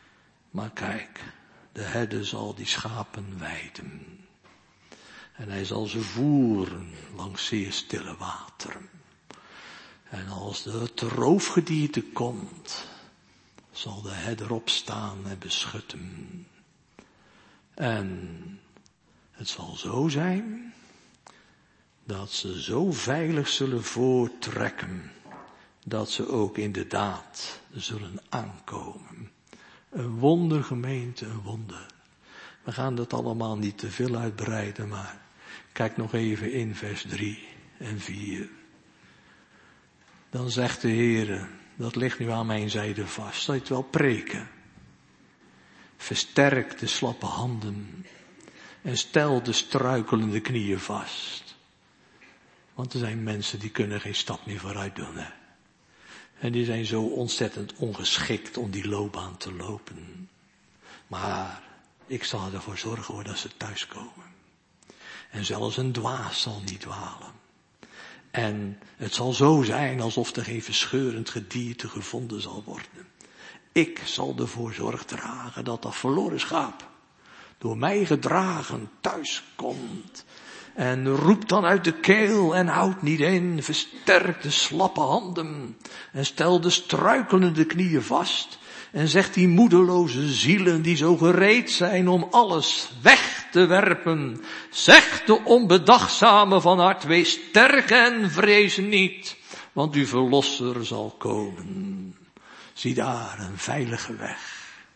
Maar kijk, de herder zal die schapen weiden. En hij zal ze voeren langs zeer stille wateren. En als het roofgedierte komt, zal de herder opstaan en beschutten. En het zal zo zijn dat ze zo veilig zullen voortrekken, dat ze ook inderdaad zullen aankomen. Een wonder, gemeente, een wonder. We gaan dat allemaal niet te veel uitbreiden, maar kijk nog even in vers drie en vier. Dan zegt de Heer, dat ligt nu aan mijn zijde vast, zal je het wel preken. Versterk de slappe handen en stel de struikelende knieën vast. Want er zijn mensen die kunnen geen stap meer vooruit doen. Hè? En die zijn zo ontzettend ongeschikt om die loopbaan te lopen. Maar ik zal ervoor zorgen hoor dat ze thuiskomen. En zelfs een dwaas zal niet dwalen. En het zal zo zijn alsof er geen verscheurend gedierte gevonden zal worden. Ik zal ervoor zorg dragen dat dat verloren schaap door mij gedragen thuiskomt. En roept dan uit de keel en houdt niet in. Versterk de slappe handen. En stel de struikelende knieën vast. En zegt die moedeloze zielen die zo gereed zijn om alles weg te werpen. Zeg de onbedachtzame van hart, wees sterk en vrees niet. Want uw verlosser zal komen. Zie daar een veilige weg.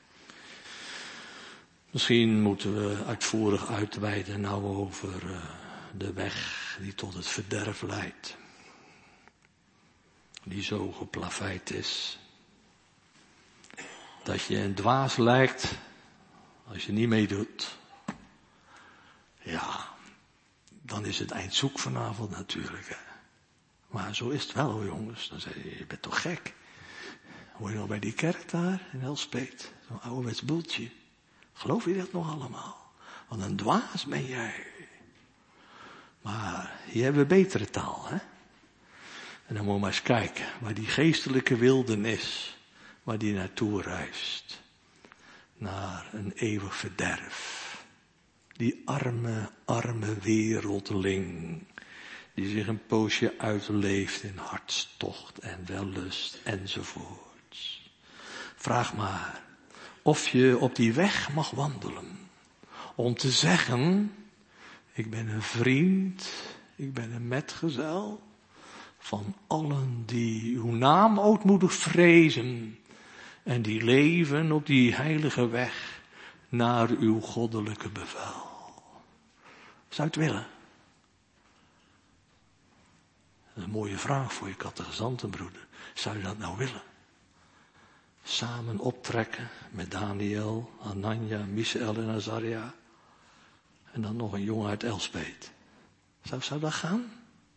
Misschien moeten we uitvoerig uitweiden nou over uh, de weg die tot het verderf leidt. Die zo geplaveid is. Dat je een dwaas lijkt als je niet meedoet. Ja, dan is het eind zoek vanavond natuurlijk. Hè. Maar zo is het wel hoor jongens. Dan zeg je, je bent toch gek. Hoor je nog bij die kerk daar in Elspeet? Zo'n ouderwets boeltje. Geloof je dat nog allemaal? Wat een dwaas ben jij. Maar hier hebben we betere taal, hè? En dan moet je maar eens kijken waar die geestelijke wildernis, waar die naartoe reist. Naar een eeuwig verderf. Die arme, arme wereldling. Die zich een poosje uitleeft in hartstocht en wellust enzovoorts. Vraag maar of je op die weg mag wandelen. Om te zeggen, ik ben een vriend, ik ben een metgezel van allen die uw naam ootmoedig vrezen. En die leven op die heilige weg naar uw goddelijke bevel. Zou je het willen? Dat is een mooie vraag voor je catechizantenbroeder. Zou je dat nou willen? Samen optrekken met Daniel, Anania, Misaël en Azaria. En dan nog een jongen uit Elspeet. Zou, zou dat gaan?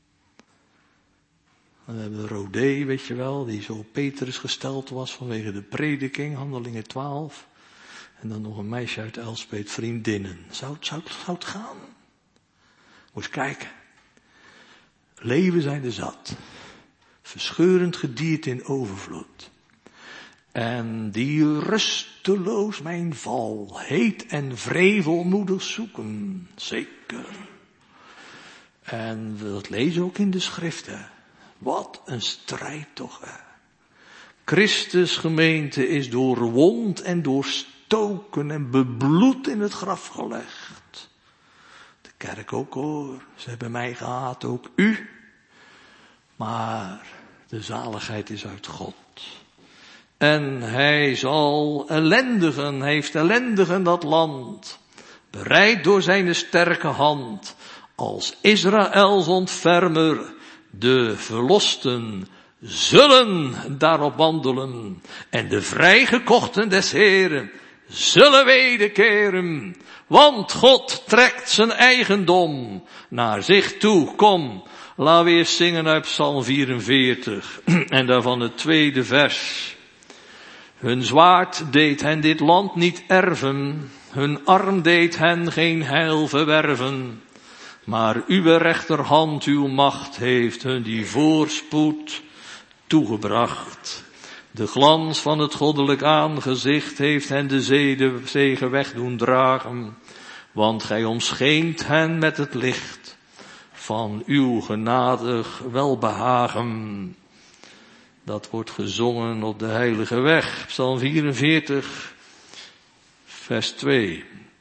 Dan hebben we Rodé, weet je wel, die zo op Petrus gesteld was vanwege de prediking, Handelingen twaalf. En dan nog een meisje uit Elspeet, vriendinnen. Zou, zou, zou het gaan? Moet eens kijken. Leven zijn er zat. Verscheurend gedierte in overvloed. En die rusteloos mijn val, heet en vrevelmoedig zoeken. Zeker. En we dat lezen ook in de schriften. Wat een strijd toch, hè. Christus gemeente is doorwond en doorstoken en bebloed in het graf gelegd. De kerk ook hoor. Ze hebben mij gehaat, ook u. Maar de zaligheid is uit God. En hij zal ellendigen, heeft ellendigen dat land, bereid door zijn sterke hand, als Israëls ontfermer, de verlosten zullen daarop wandelen, en de vrijgekochten des Heren zullen wederkeren, want God trekt zijn eigendom naar zich toe. Kom, laten we eerst zingen uit Psalm vierenveertig, en daarvan het tweede vers. Hun zwaard deed hen dit land niet erven, hun arm deed hen geen heil verwerven. Maar uw rechterhand, uw macht heeft hun die voorspoed toegebracht. De glans van het goddelijk aangezicht heeft hen de zee- zegen weg doen dragen, want gij omscheent hen met het licht van uw genadig welbehagen. Dat wordt gezongen op de heilige weg, Psalm vierenveertig, vers twee.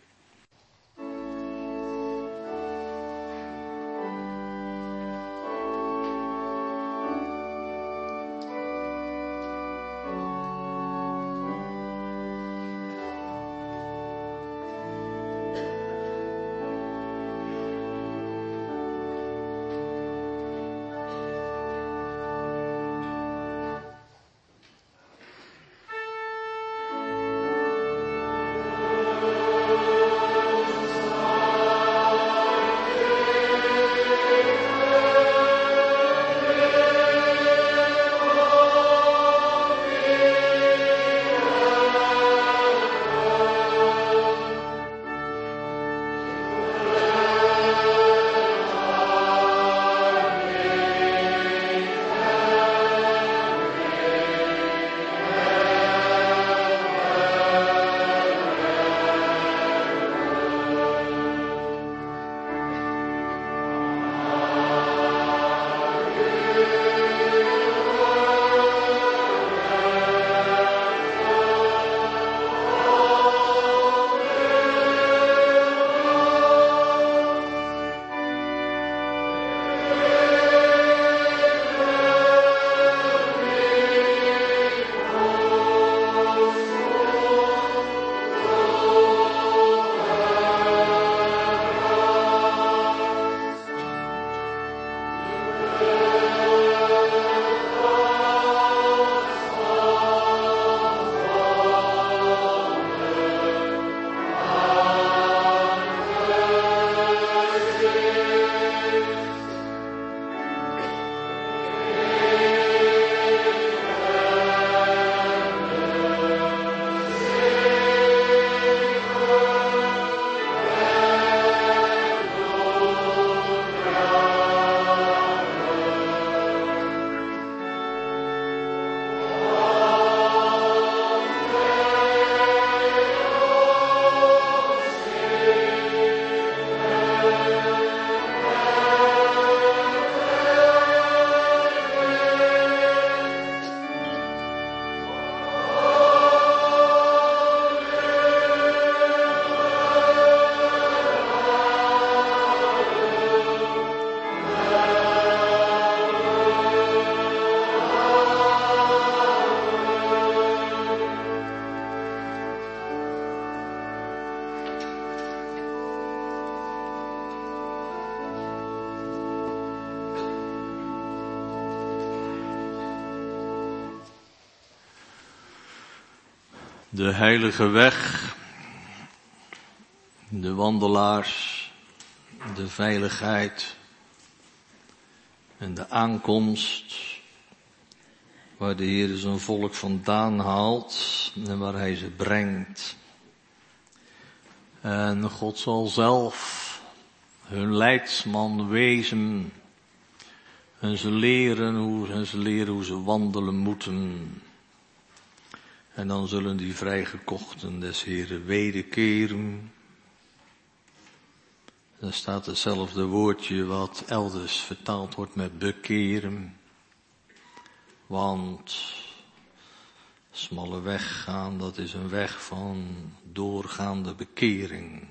De heilige weg, de wandelaars, de veiligheid en de aankomst waar de Heer zijn volk vandaan haalt en waar hij ze brengt. En God zal zelf hun leidsman wezen en ze leren hoe, en ze leren hoe ze wandelen moeten. En dan zullen die vrijgekochten des Heeren wederkeren. Dan staat hetzelfde woordje wat elders vertaald wordt met bekeren. Want smalle weg gaan, dat is een weg van doorgaande bekering.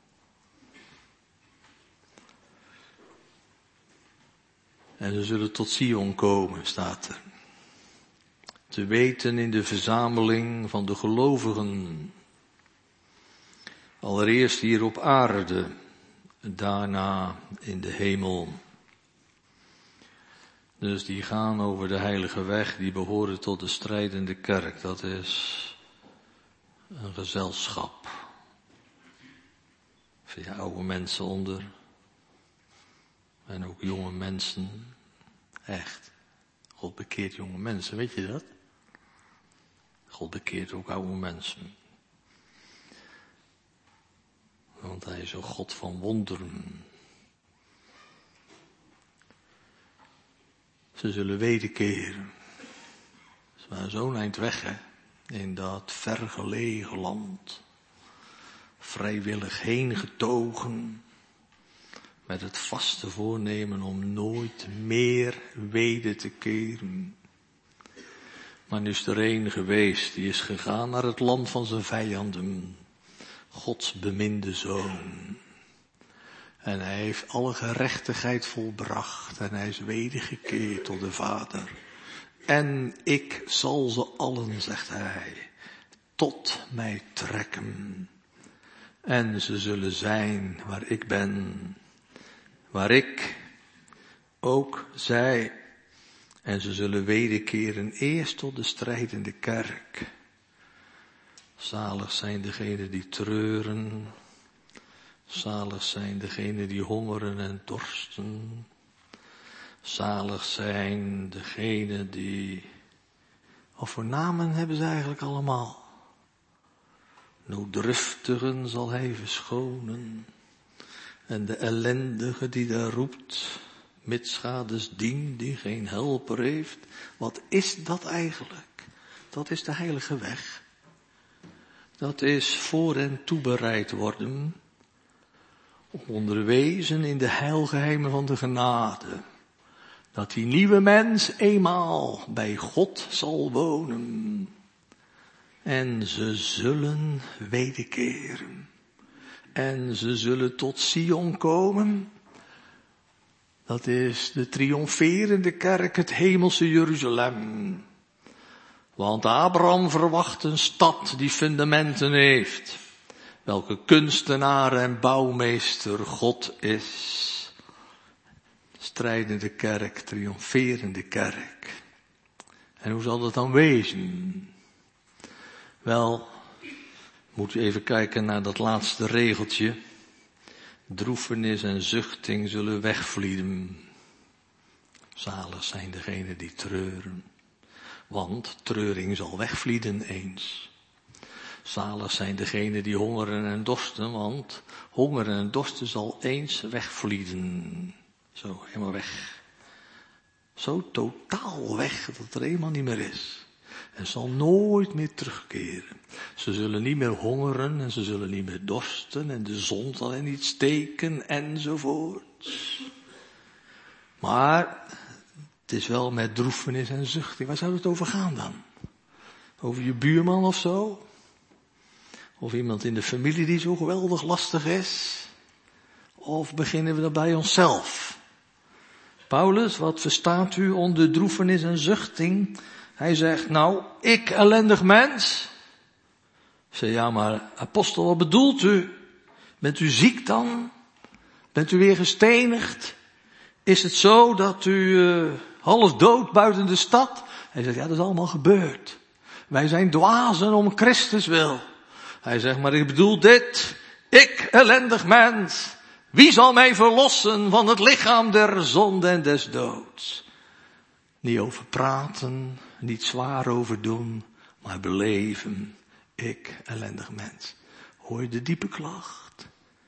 En ze zullen tot Sion komen, staat er. Te weten in de verzameling van de gelovigen. Allereerst hier op aarde, daarna in de hemel. Dus die gaan over de heilige weg, die behoren tot de strijdende kerk. Dat is een gezelschap. Via oude mensen onder. En ook jonge mensen. Echt. God bekeert jonge mensen, weet je dat? God bekeert ook oude mensen. Want hij is een God van wonderen. Ze zullen wederkeren. Maar zo'n eind weg, hè. In dat vergelegen land. Vrijwillig heen getogen. Met het vaste voornemen om nooit meer weder te keren. Maar nu is er een geweest, die is gegaan naar het land van zijn vijanden. Gods beminde zoon. En hij heeft alle gerechtigheid volbracht. En hij is wedergekeerd tot de Vader. En ik zal ze allen, zegt hij, tot mij trekken. En ze zullen zijn waar ik ben. Waar ik ook zij. En ze zullen wederkeren eerst tot de strijdende kerk. Zalig zijn degenen die treuren. Zalig zijn degenen die hongeren en dorsten. Zalig zijn degenen die... Wat voor namen hebben ze eigenlijk allemaal? Nooddruftigen zal hij verschonen. En de ellendige die daar roept, mitschades dien die geen helper heeft. Wat is dat eigenlijk? Dat is de heilige weg. Dat is voor en toebereid worden. Onderwezen in de heilgeheimen van de genade. Dat die nieuwe mens eenmaal bij God zal wonen. En ze zullen wederkeren. En ze zullen tot Sion komen. Dat is de triomferende kerk, het hemelse Jeruzalem. Want Abraham verwacht een stad die fundamenten heeft. Welke kunstenaar en bouwmeester God is. Strijdende kerk, triomferende kerk. En hoe zal dat dan wezen? Wel, moet u even kijken naar dat laatste regeltje. Droefenis en zuchting zullen wegvlieden. Zalig zijn degenen die treuren. Want treuring zal wegvlieden eens. Zalig zijn degenen die hongeren en dorsten, want hongeren en dorsten zal eens wegvlieden. Zo, helemaal weg. Zo totaal weg dat het er helemaal niet meer is. En zal nooit meer terugkeren. Ze zullen niet meer hongeren en ze zullen niet meer dorsten en de zon zal er niet steken enzovoorts. Maar het is wel met droefenis en zuchting. Waar zou het over gaan dan? Over je buurman of zo? Of iemand in de familie die zo geweldig lastig is? Of beginnen we dan bij onszelf? Paulus, wat verstaat u onder droefenis en zuchting? Hij zegt, nou, ik ellendig mens. Ik zeg, ja, maar apostel, wat bedoelt u? Bent u ziek dan? Bent u weer gestenigd? Is het zo dat u uh, half dood buiten de stad? Hij zegt, ja, dat is allemaal gebeurd. Wij zijn dwazen om Christus wil. Hij zegt, maar ik bedoel dit. Ik, ellendig mens. Wie zal mij verlossen van het lichaam der zonde en des doods? Niet over praten, niet zwaar over doen, maar beleven. Ik, ellendig mens. Hoor je de diepe klacht?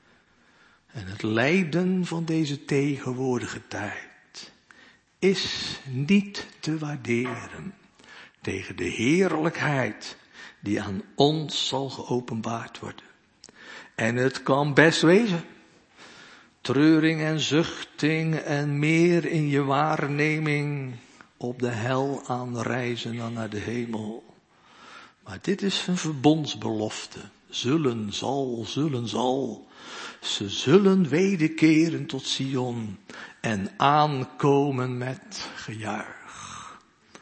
En het lijden van deze tegenwoordige tijd is niet te waarderen tegen de heerlijkheid die aan ons zal geopenbaard worden. En het kan best wezen. Treuring en zuchting en meer in je waarneming op de hel aanreizen dan naar de hemel. Maar dit is een verbondsbelofte. Zullen, zal, zullen, zal. Ze zullen wederkeren tot Sion en aankomen met gejuich.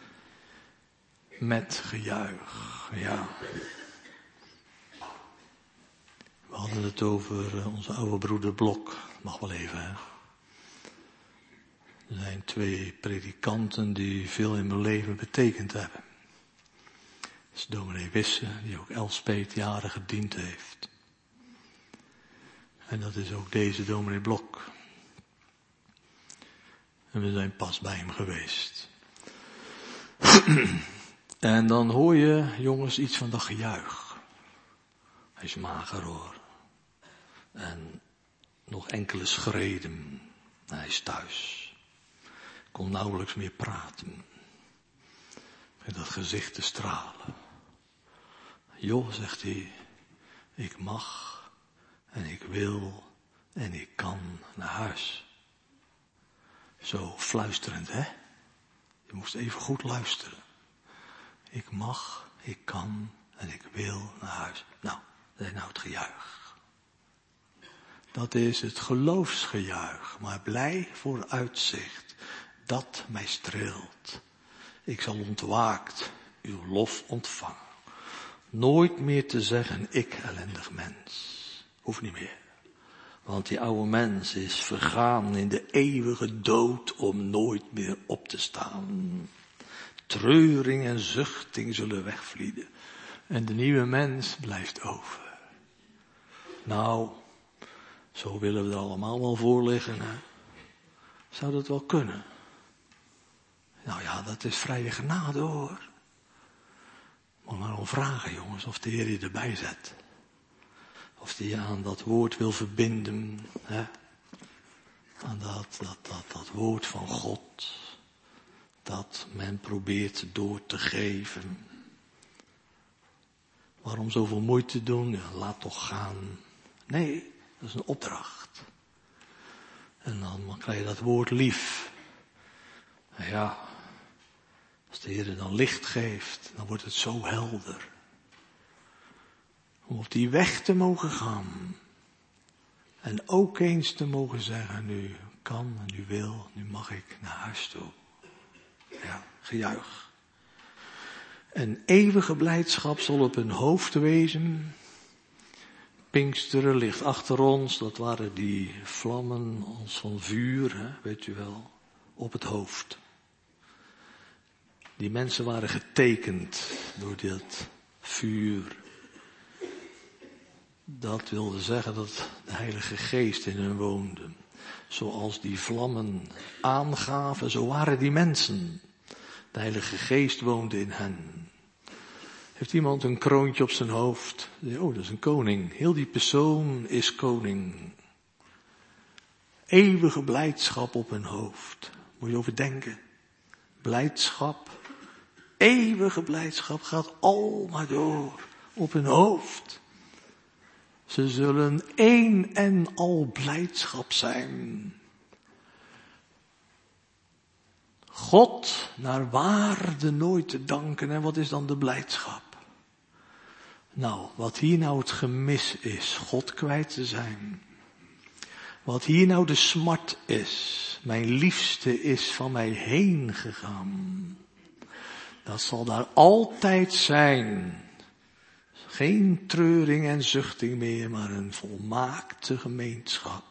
Met gejuich, ja. We hadden het over onze oude broeder Blok. Mag wel even, hè. Er zijn twee predikanten die veel in mijn leven betekend hebben. Dat is dominee Wisse, die ook Elspet jaren gediend heeft. En dat is ook deze dominee Blok. En we zijn pas bij hem geweest. En dan hoor je, jongens, iets van dat gejuich. Hij is mager hoor. En nog enkele schreden. Hij is thuis. Kon nauwelijks meer praten. En dat gezicht te stralen. Joh, zegt hij, ik mag en ik wil en ik kan naar huis. Zo fluisterend, hè? Je moest even goed luisteren. Ik mag, ik kan en ik wil naar huis. Nou, dat is nou het gejuich. Dat is het geloofsgejuich, maar blij vooruitzicht, dat mij streelt. Ik zal ontwaakt uw lof ontvangen. Nooit meer te zeggen, ik ellendig mens. Hoeft niet meer. Want die oude mens is vergaan in de eeuwige dood om nooit meer op te staan. Treuring en zuchting zullen wegvlieden. En de nieuwe mens blijft over. Nou, zo willen we er allemaal wel voor liggen, hè? Zou dat wel kunnen? Nou ja, dat is vrije genade, hoor. Moet maar om vragen, jongens, of de Heer je erbij zet. Of die je aan dat woord wil verbinden, hè? Aan dat, dat, dat, dat woord van God. Dat men probeert door te geven. Waarom zoveel moeite doen? Ja, laat toch gaan. Nee, dat is een opdracht. En dan krijg je dat woord lief. Nou ja, als de Heer dan licht geeft, dan wordt het zo helder. Om op die weg te mogen gaan. En ook eens te mogen zeggen, nu kan en nu wil, nu mag ik naar huis toe. Ja, gejuich. En eeuwige blijdschap zal op hun hoofd wezen. Pinksteren ligt achter ons, dat waren die vlammen als van vuur, hè, weet u wel, op het hoofd. Die mensen waren getekend door dit vuur. Dat wilde zeggen dat de Heilige Geest in hen woonde. Zoals die vlammen aangaven, zo waren die mensen. De Heilige Geest woonde in hen. Heeft iemand een kroontje op zijn hoofd? Oh, dat is een koning. Heel die persoon is koning. Eeuwige blijdschap op hun hoofd. Moet je over denken. Blijdschap. Eeuwige blijdschap gaat al maar door op hun hoofd. Ze zullen één en al blijdschap zijn. God naar waarde nooit te danken. En wat is dan de blijdschap? Nou, wat hier nou het gemis is, God kwijt te zijn. Wat hier nou de smart is, mijn liefste is van mij heen gegaan. Dat zal daar altijd zijn. Geen treuring en zuchting meer, maar een volmaakte gemeenschap.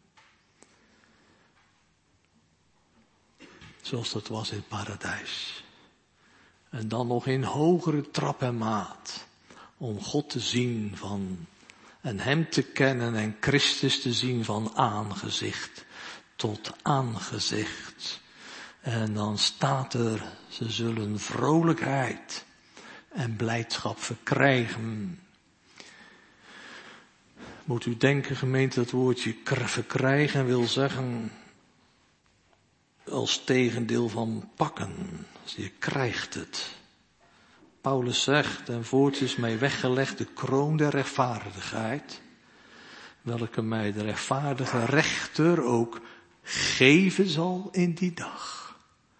Zoals dat was in het paradijs. En dan nog in hogere trap en maat. Om God te zien van, en hem te kennen en Christus te zien van aangezicht tot aangezicht. En dan staat er, ze zullen vrolijkheid en blijdschap verkrijgen. Moet u denken, gemeente, dat woordje verkrijgen wil zeggen als tegendeel van pakken. Dus je krijgt het. Paulus zegt, en voorts is mij weggelegd de kroon der rechtvaardigheid, welke mij de rechtvaardige rechter ook geven zal in die dag.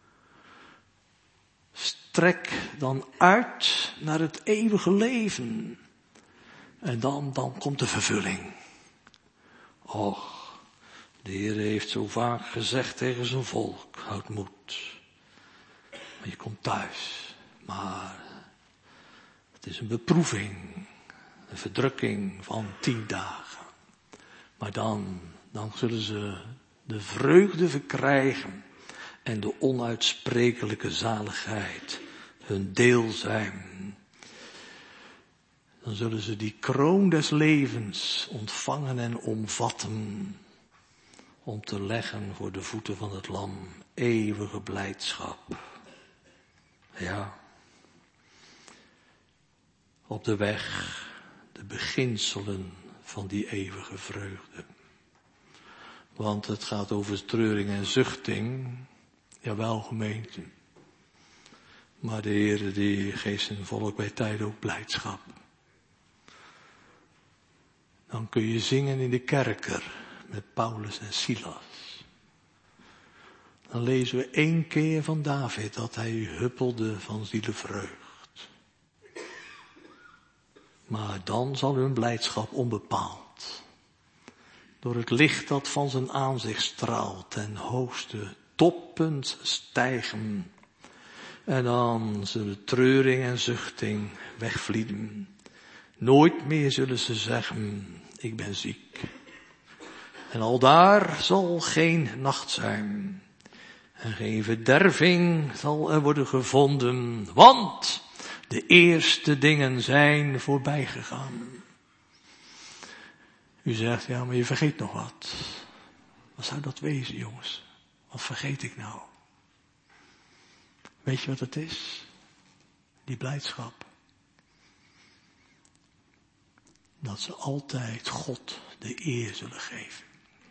Strek dan uit naar het eeuwige leven. En dan, dan komt de vervulling. Och, de Heer heeft zo vaak gezegd tegen zijn volk, houd moed. Maar je komt thuis. Maar het is een beproeving, een verdrukking van tien dagen. Maar dan, dan zullen ze de vreugde verkrijgen en de onuitsprekelijke zaligheid hun deel zijn. Dan zullen ze die kroon des levens ontvangen en omvatten, om te leggen voor de voeten van het lam, eeuwige blijdschap. Ja, op de weg, de beginselen van die eeuwige vreugde. Want het gaat over treuring en zuchting, jawel gemeente. Maar de Heere die geeft zijn volk bij tijd ook blijdschap. Dan kun je zingen in de kerker met Paulus en Silas. Dan lezen we één keer van David dat hij huppelde van zielevreugd. Maar dan zal hun blijdschap onbepaald, door het licht dat van zijn aanzicht straalt, ten hoogste toppunt stijgen. En dan zullen treuring en zuchting wegvlieden. Nooit meer zullen ze zeggen, ik ben ziek. En aldaar zal geen nacht zijn. En geen verderving zal er worden gevonden. Want de eerste dingen zijn voorbij gegaan. U zegt, ja, maar je vergeet nog wat. Wat zou dat wezen, jongens? Wat vergeet ik nou? Weet je wat het is? Die blijdschap. Dat ze altijd God de eer zullen geven.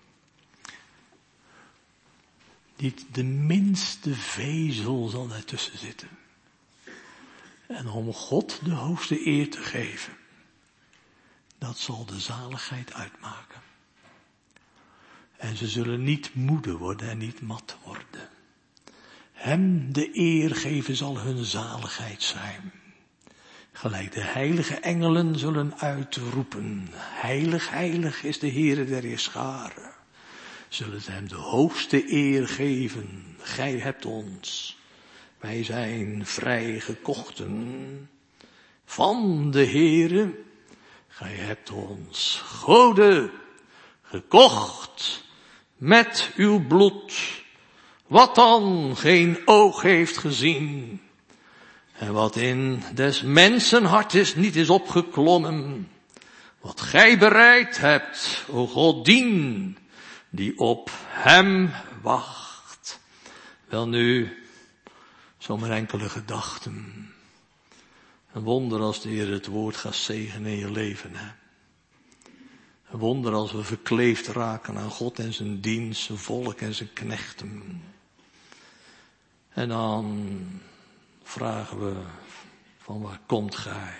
Niet de minste vezel zal daartussen zitten. En om God de hoogste eer te geven, dat zal de zaligheid uitmaken. En ze zullen niet moede worden en niet mat worden. Hem de eer geven zal hun zaligheid zijn. Gelijk de heilige engelen zullen uitroepen. Heilig, heilig is de Heere der Heerscharen. Zullen ze hem de hoogste eer geven. Gij hebt ons. Wij zijn vrijgekochten van de Heere. Gij hebt ons, Gode, gekocht met uw bloed. Wat dan geen oog heeft gezien. En wat in des mensen hart is niet is opgeklommen. Wat gij bereid hebt, o God, dien die op hem wacht. Welnu, zomaar enkele gedachten. Een wonder als de Heer het woord gaat zegenen in je leven. Hè? Een wonder als we verkleefd raken aan God en zijn dienst, zijn volk en zijn knechten. En dan vragen we van waar komt gij?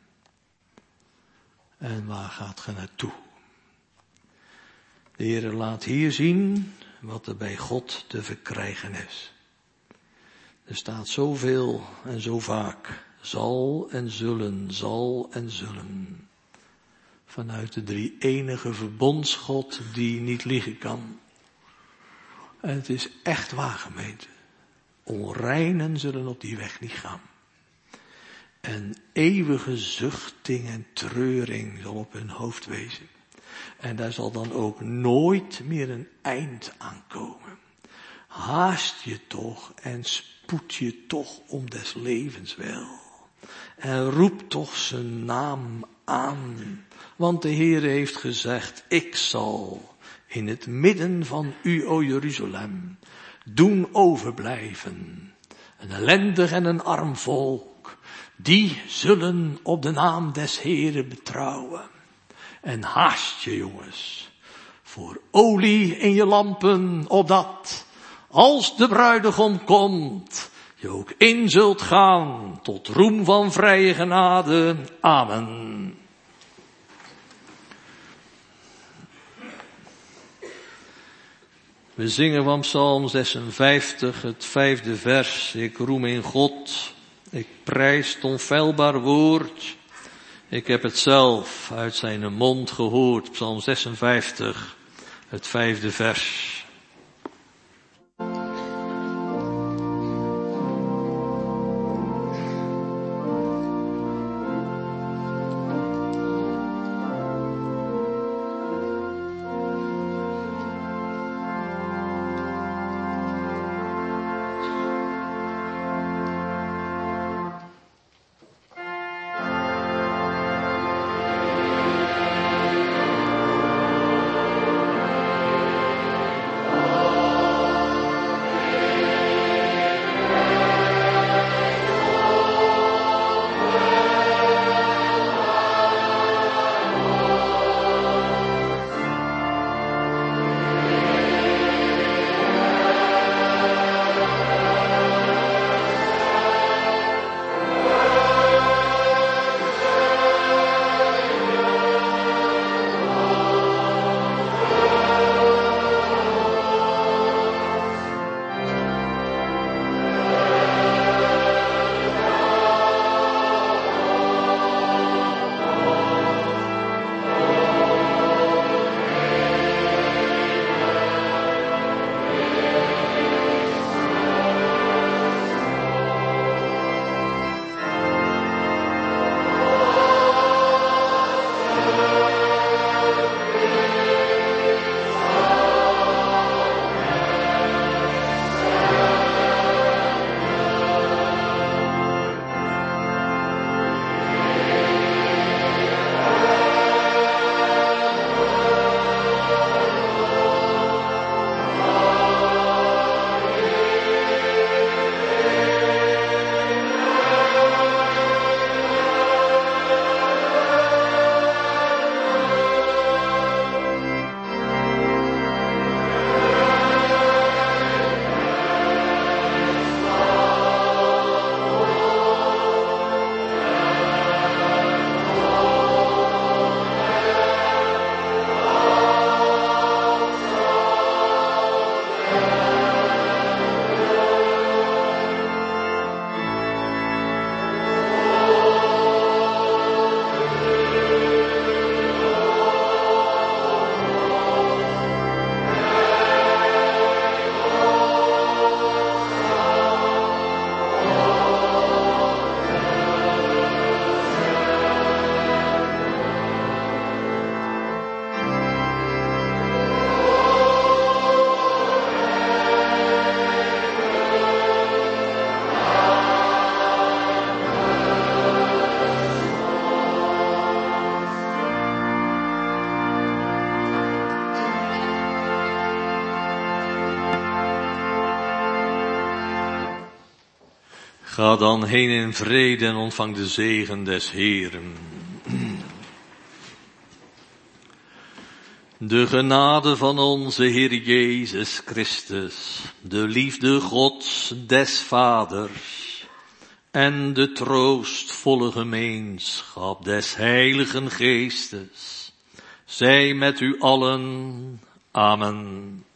En waar gaat gij naartoe? De Heer laat hier zien wat er bij God te verkrijgen is. Er staat zoveel en zo vaak. Zal en zullen, zal en zullen. Vanuit de drie enige verbondsgod die niet liegen kan. En het is echt waar, gemeente. Onreinen zullen op die weg niet gaan. En eeuwige zuchting en treuring zal op hun hoofd wezen. En daar zal dan ook nooit meer een eind aan komen. Haast je toch en spoed je toch om des levens wil. En roep toch zijn naam aan. Want de Heer heeft gezegd, ik zal in het midden van u, o Jeruzalem, doen overblijven. Een ellendig en een arm volk. Die zullen op de naam des Heeren betrouwen. En haast je, jongens, voor olie in je lampen, opdat, als de bruidegom komt, je ook in zult gaan tot roem van vrije genade. Amen. We zingen van Psalm zesenvijftig, het vijfde vers. Ik roem in God, ik prijs het onfeilbaar woord. Ik heb het zelf uit zijn mond gehoord. Psalm zesenvijftig, het vijfde vers. Ga dan heen in vrede en ontvang de zegen des Heeren. De genade van onze Heer Jezus Christus, de liefde Gods des Vaders en de troostvolle gemeenschap des Heiligen Geestes, zij met u allen. Amen.